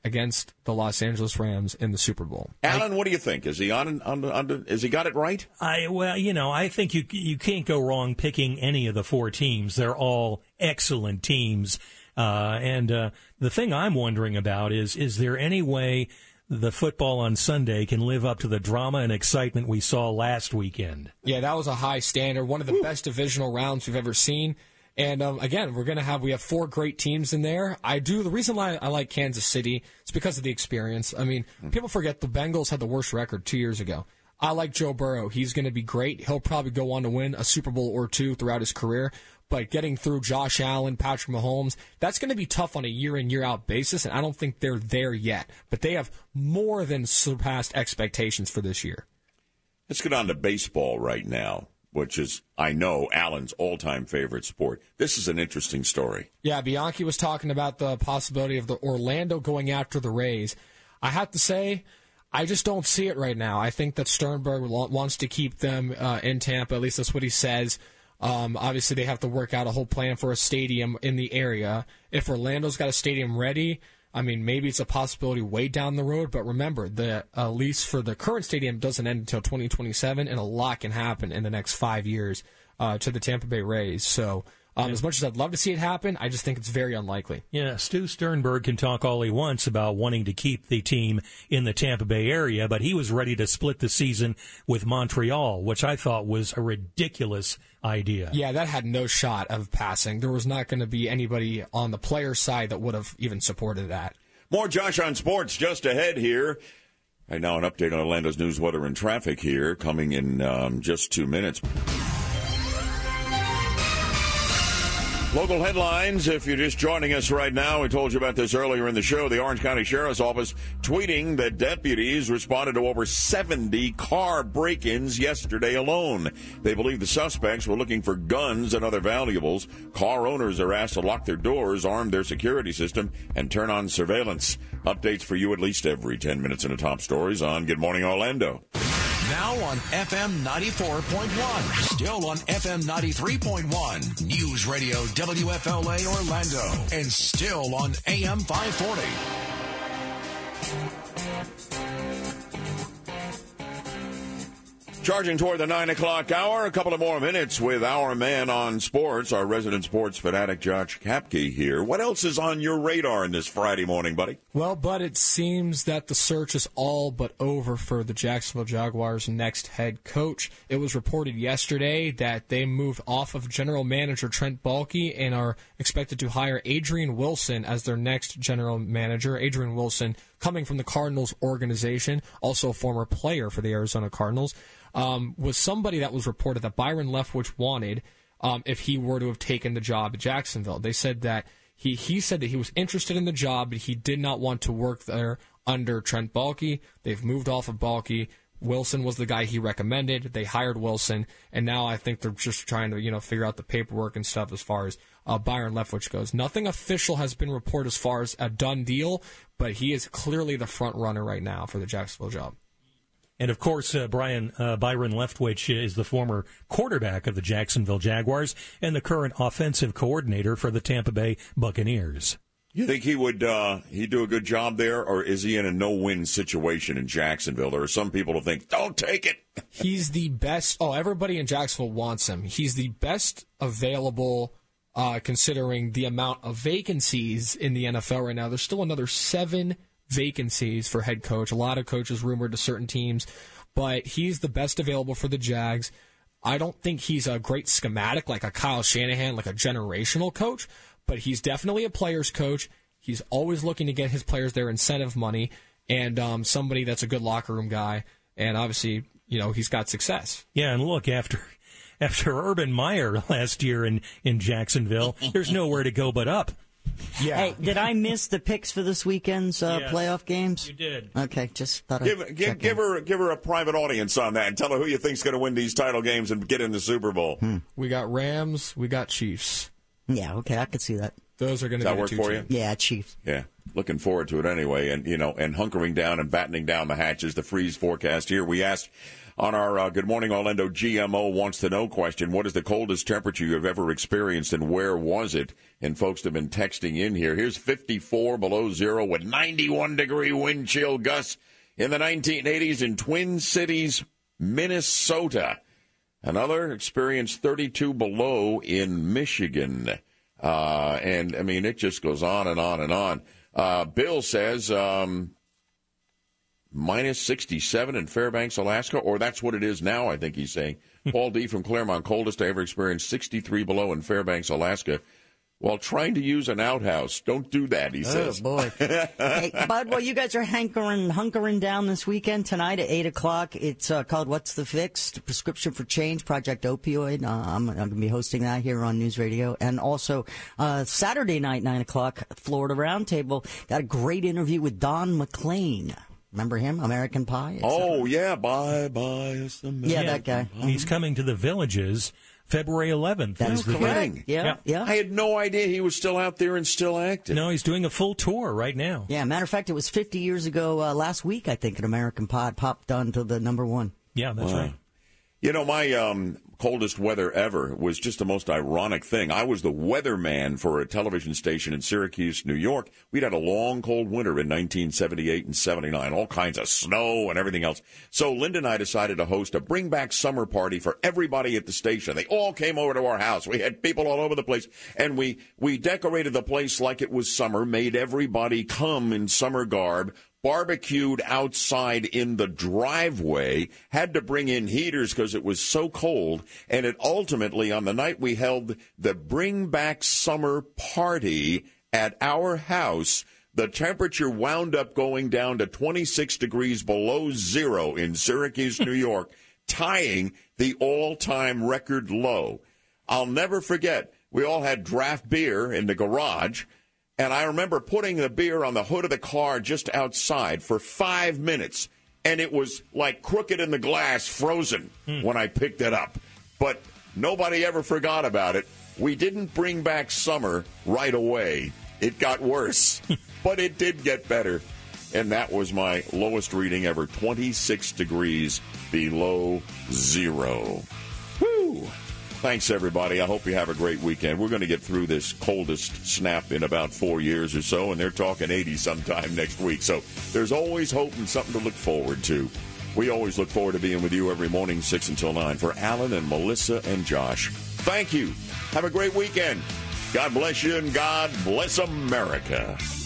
against the Los Angeles Rams in the Super Bowl. Alan, what do you think? Is he on? on, on is he got it right? I well, you know, I think you you can't go wrong picking any of the four teams. They're all excellent teams. Uh, and uh, the thing I'm wondering about is: is there any way the football on Sunday can live up to the drama and excitement we saw last weekend? Yeah, that was a high standard. One of the Ooh. best divisional rounds we've ever seen. And um, again, we're gonna have we have four great teams in there. I do the reason why I like Kansas City is because of the experience. I mean, mm-hmm. people forget the Bengals had the worst record two years ago. I like Joe Burrow. He's going to be great. He'll probably go on to win a Super Bowl or two throughout his career. But getting through Josh Allen, Patrick Mahomes, that's going to be tough on a year in, year out basis. And I don't think they're there yet. But they have more than surpassed expectations for this year. Let's get on to baseball right now, which is, I know, Alan's all-time favorite sport. This is an interesting story. Yeah, Bianchi was talking about the possibility of the Orlando going after the Rays. I have to say, I just don't see it right now. I think that Sternberg wants to keep them uh, in Tampa. At least that's what he says. Um, obviously, they have to work out a whole plan for a stadium in the area. If Orlando's got a stadium ready, I mean, maybe it's a possibility way down the road. But remember, the uh, lease for the current stadium doesn't end until twenty twenty-seven, and a lot can happen in the next five years uh, to the Tampa Bay Rays. So um, yeah. as much as I'd love to see it happen, I just think it's very unlikely. Yeah, Stu Sternberg can talk all he wants about wanting to keep the team in the Tampa Bay area, but he was ready to split the season with Montreal, which I thought was a ridiculous idea. Yeah, that had no shot of passing. There was not going to be anybody on the player side that would have even supported that. More Josh on Sports just ahead here. Right now, an update on Orlando's news, weather, and traffic here coming in um, just two minutes. Local headlines, if you're just joining us right now, we told you about this earlier in the show. The Orange County Sheriff's Office tweeting that deputies responded to over seventy car break-ins yesterday alone. They believe the suspects were looking for guns and other valuables. Car owners are asked to lock their doors, arm their security system, and turn on surveillance. Updates for you at least every ten minutes in the top stories on Good Morning Orlando. Now on F M ninety-four point one. Still on F M ninety-three point one. News Radio W F L A Orlando. And still on A M five forty. Charging toward the nine o'clock hour. A couple of more minutes with our man on sports, our resident sports fanatic, Josh Kapke here. What else is on your radar in this Friday morning, buddy? Well, Bud, it seems that the search is all but over for the Jacksonville Jaguars' next head coach. It was reported yesterday that they moved off of general manager Trent Baalke and are expected to hire Adrian Wilson as their next general manager. Adrian Wilson, coming from the Cardinals organization, also a former player for the Arizona Cardinals. Um, was somebody that was reported that Byron Leftwich wanted um, if he were to have taken the job at Jacksonville. They said that he, he said that he was interested in the job, but he did not want to work there under Trent Baalke. They've moved off of Baalke. Wilson was the guy he recommended. They hired Wilson, and now I think they're just trying to, you know, figure out the paperwork and stuff as far as uh, Byron Leftwich goes. Nothing official has been reported as far as a done deal, but he is clearly the front runner right now for the Jacksonville job. And, of course, uh, Brian uh, Byron Leftwich is the former quarterback of the Jacksonville Jaguars and the current offensive coordinator for the Tampa Bay Buccaneers. You think he would uh, he do a good job there, or is he in a no-win situation in Jacksonville? There are some people who think, don't take it. He's the best. Oh, everybody in Jacksonville wants him. He's the best available uh, considering the amount of vacancies in the N F L right now. There's still another seven vacancies for head coach. A lot of coaches rumored to certain teams, but he's the best available for the Jags. I don't think he's a great schematic like a Kyle Shanahan, like a generational coach, but he's definitely a player's coach. He's always looking to get his players their incentive money, and um, somebody that's a good locker room guy, and obviously, you know, he's got success. Yeah, and look, after after Urban Meyer last year in, in Jacksonville, there's nowhere to go but up. Yeah. Hey, did I miss the picks for this weekend's uh, yes, playoff games? You did. Okay, just thought give, I'd give, give her give her a private audience on that and tell her who you think's going to win these title games and get in the Super Bowl. Hmm. We got Rams, we got Chiefs. Yeah, okay, I could see that. Those are going to Does be that work the two for teams. you? Yeah, Chiefs. Yeah, looking forward to it anyway, and you know, and hunkering down and battening down the hatches. The freeze forecast here. We asked on our uh, Good Morning Orlando G M O wants to know question: what is the coldest temperature you've ever experienced, and where was it? And folks have been texting in here. Here's fifty-four below zero with ninety-one degree wind chill gusts in the nineteen eighties in Twin Cities, Minnesota. Another experienced thirty-two below in Michigan. Uh, and, I mean, it just goes on and on and on. Uh, Bill says um, minus sixty-seven in Fairbanks, Alaska, or that's what it is now, I think he's saying. Paul D. from Claremont, coldest I ever experienced, sixty-three below in Fairbanks, Alaska, while trying to use an outhouse. Don't do that, he says. Oh, boy. Hey, Bud, well, you guys are hankering, hunkering down this weekend tonight at eight o'clock. It's uh, called What's the Fix? The Prescription for Change, Project Opioid. Uh, I'm, I'm going to be hosting that here on News Radio. And also uh, Saturday night, nine o'clock, Florida Roundtable. Got a great interview with Don McLean. Remember him? American Pie? Oh, yeah. Bye, bye. Yeah, that guy. He's coming to the Villages February eleventh. That is correct. Yeah, yeah, yeah. I had no idea he was still out there and still active. No, he's doing a full tour right now. Yeah, matter of fact, it was fifty years ago uh, last week, I think, an American Pod popped onto the number one. Yeah, that's wow. right. You know, my um, coldest weather ever was just the most ironic thing. I was the weatherman for a television station in Syracuse, New York. We'd had a long, cold winter in nineteen seventy-eight and seventy-nine, all kinds of snow and everything else. So Linda and I decided to host a bring back summer party for everybody at the station. They all came over to our house. We had people all over the place, and we, we decorated the place like it was summer, made everybody come in summer garb, barbecued outside in the driveway, had to bring in heaters because it was so cold, and it ultimately, on the night we held the Bring Back Summer party at our house, the temperature wound up going down to twenty-six degrees below zero in Syracuse, New York, tying the all-time record low. I'll never forget, we all had draft beer in the garage, and I remember putting the beer on the hood of the car just outside for five minutes, and it was like crooked in the glass, frozen, hmm. when I picked it up. But nobody ever forgot about it. We didn't bring back summer right away. It got worse, but it did get better. And that was my lowest reading ever, twenty-six degrees below zero. Whew. Thanks, everybody. I hope you have a great weekend. We're going to get through this coldest snap in about four years or so, and they're talking eighty sometime next week. So there's always hope and something to look forward to. We always look forward to being with you every morning, six until nine. For Alan and Melissa and Josh, thank you. Have a great weekend. God bless you, and God bless America.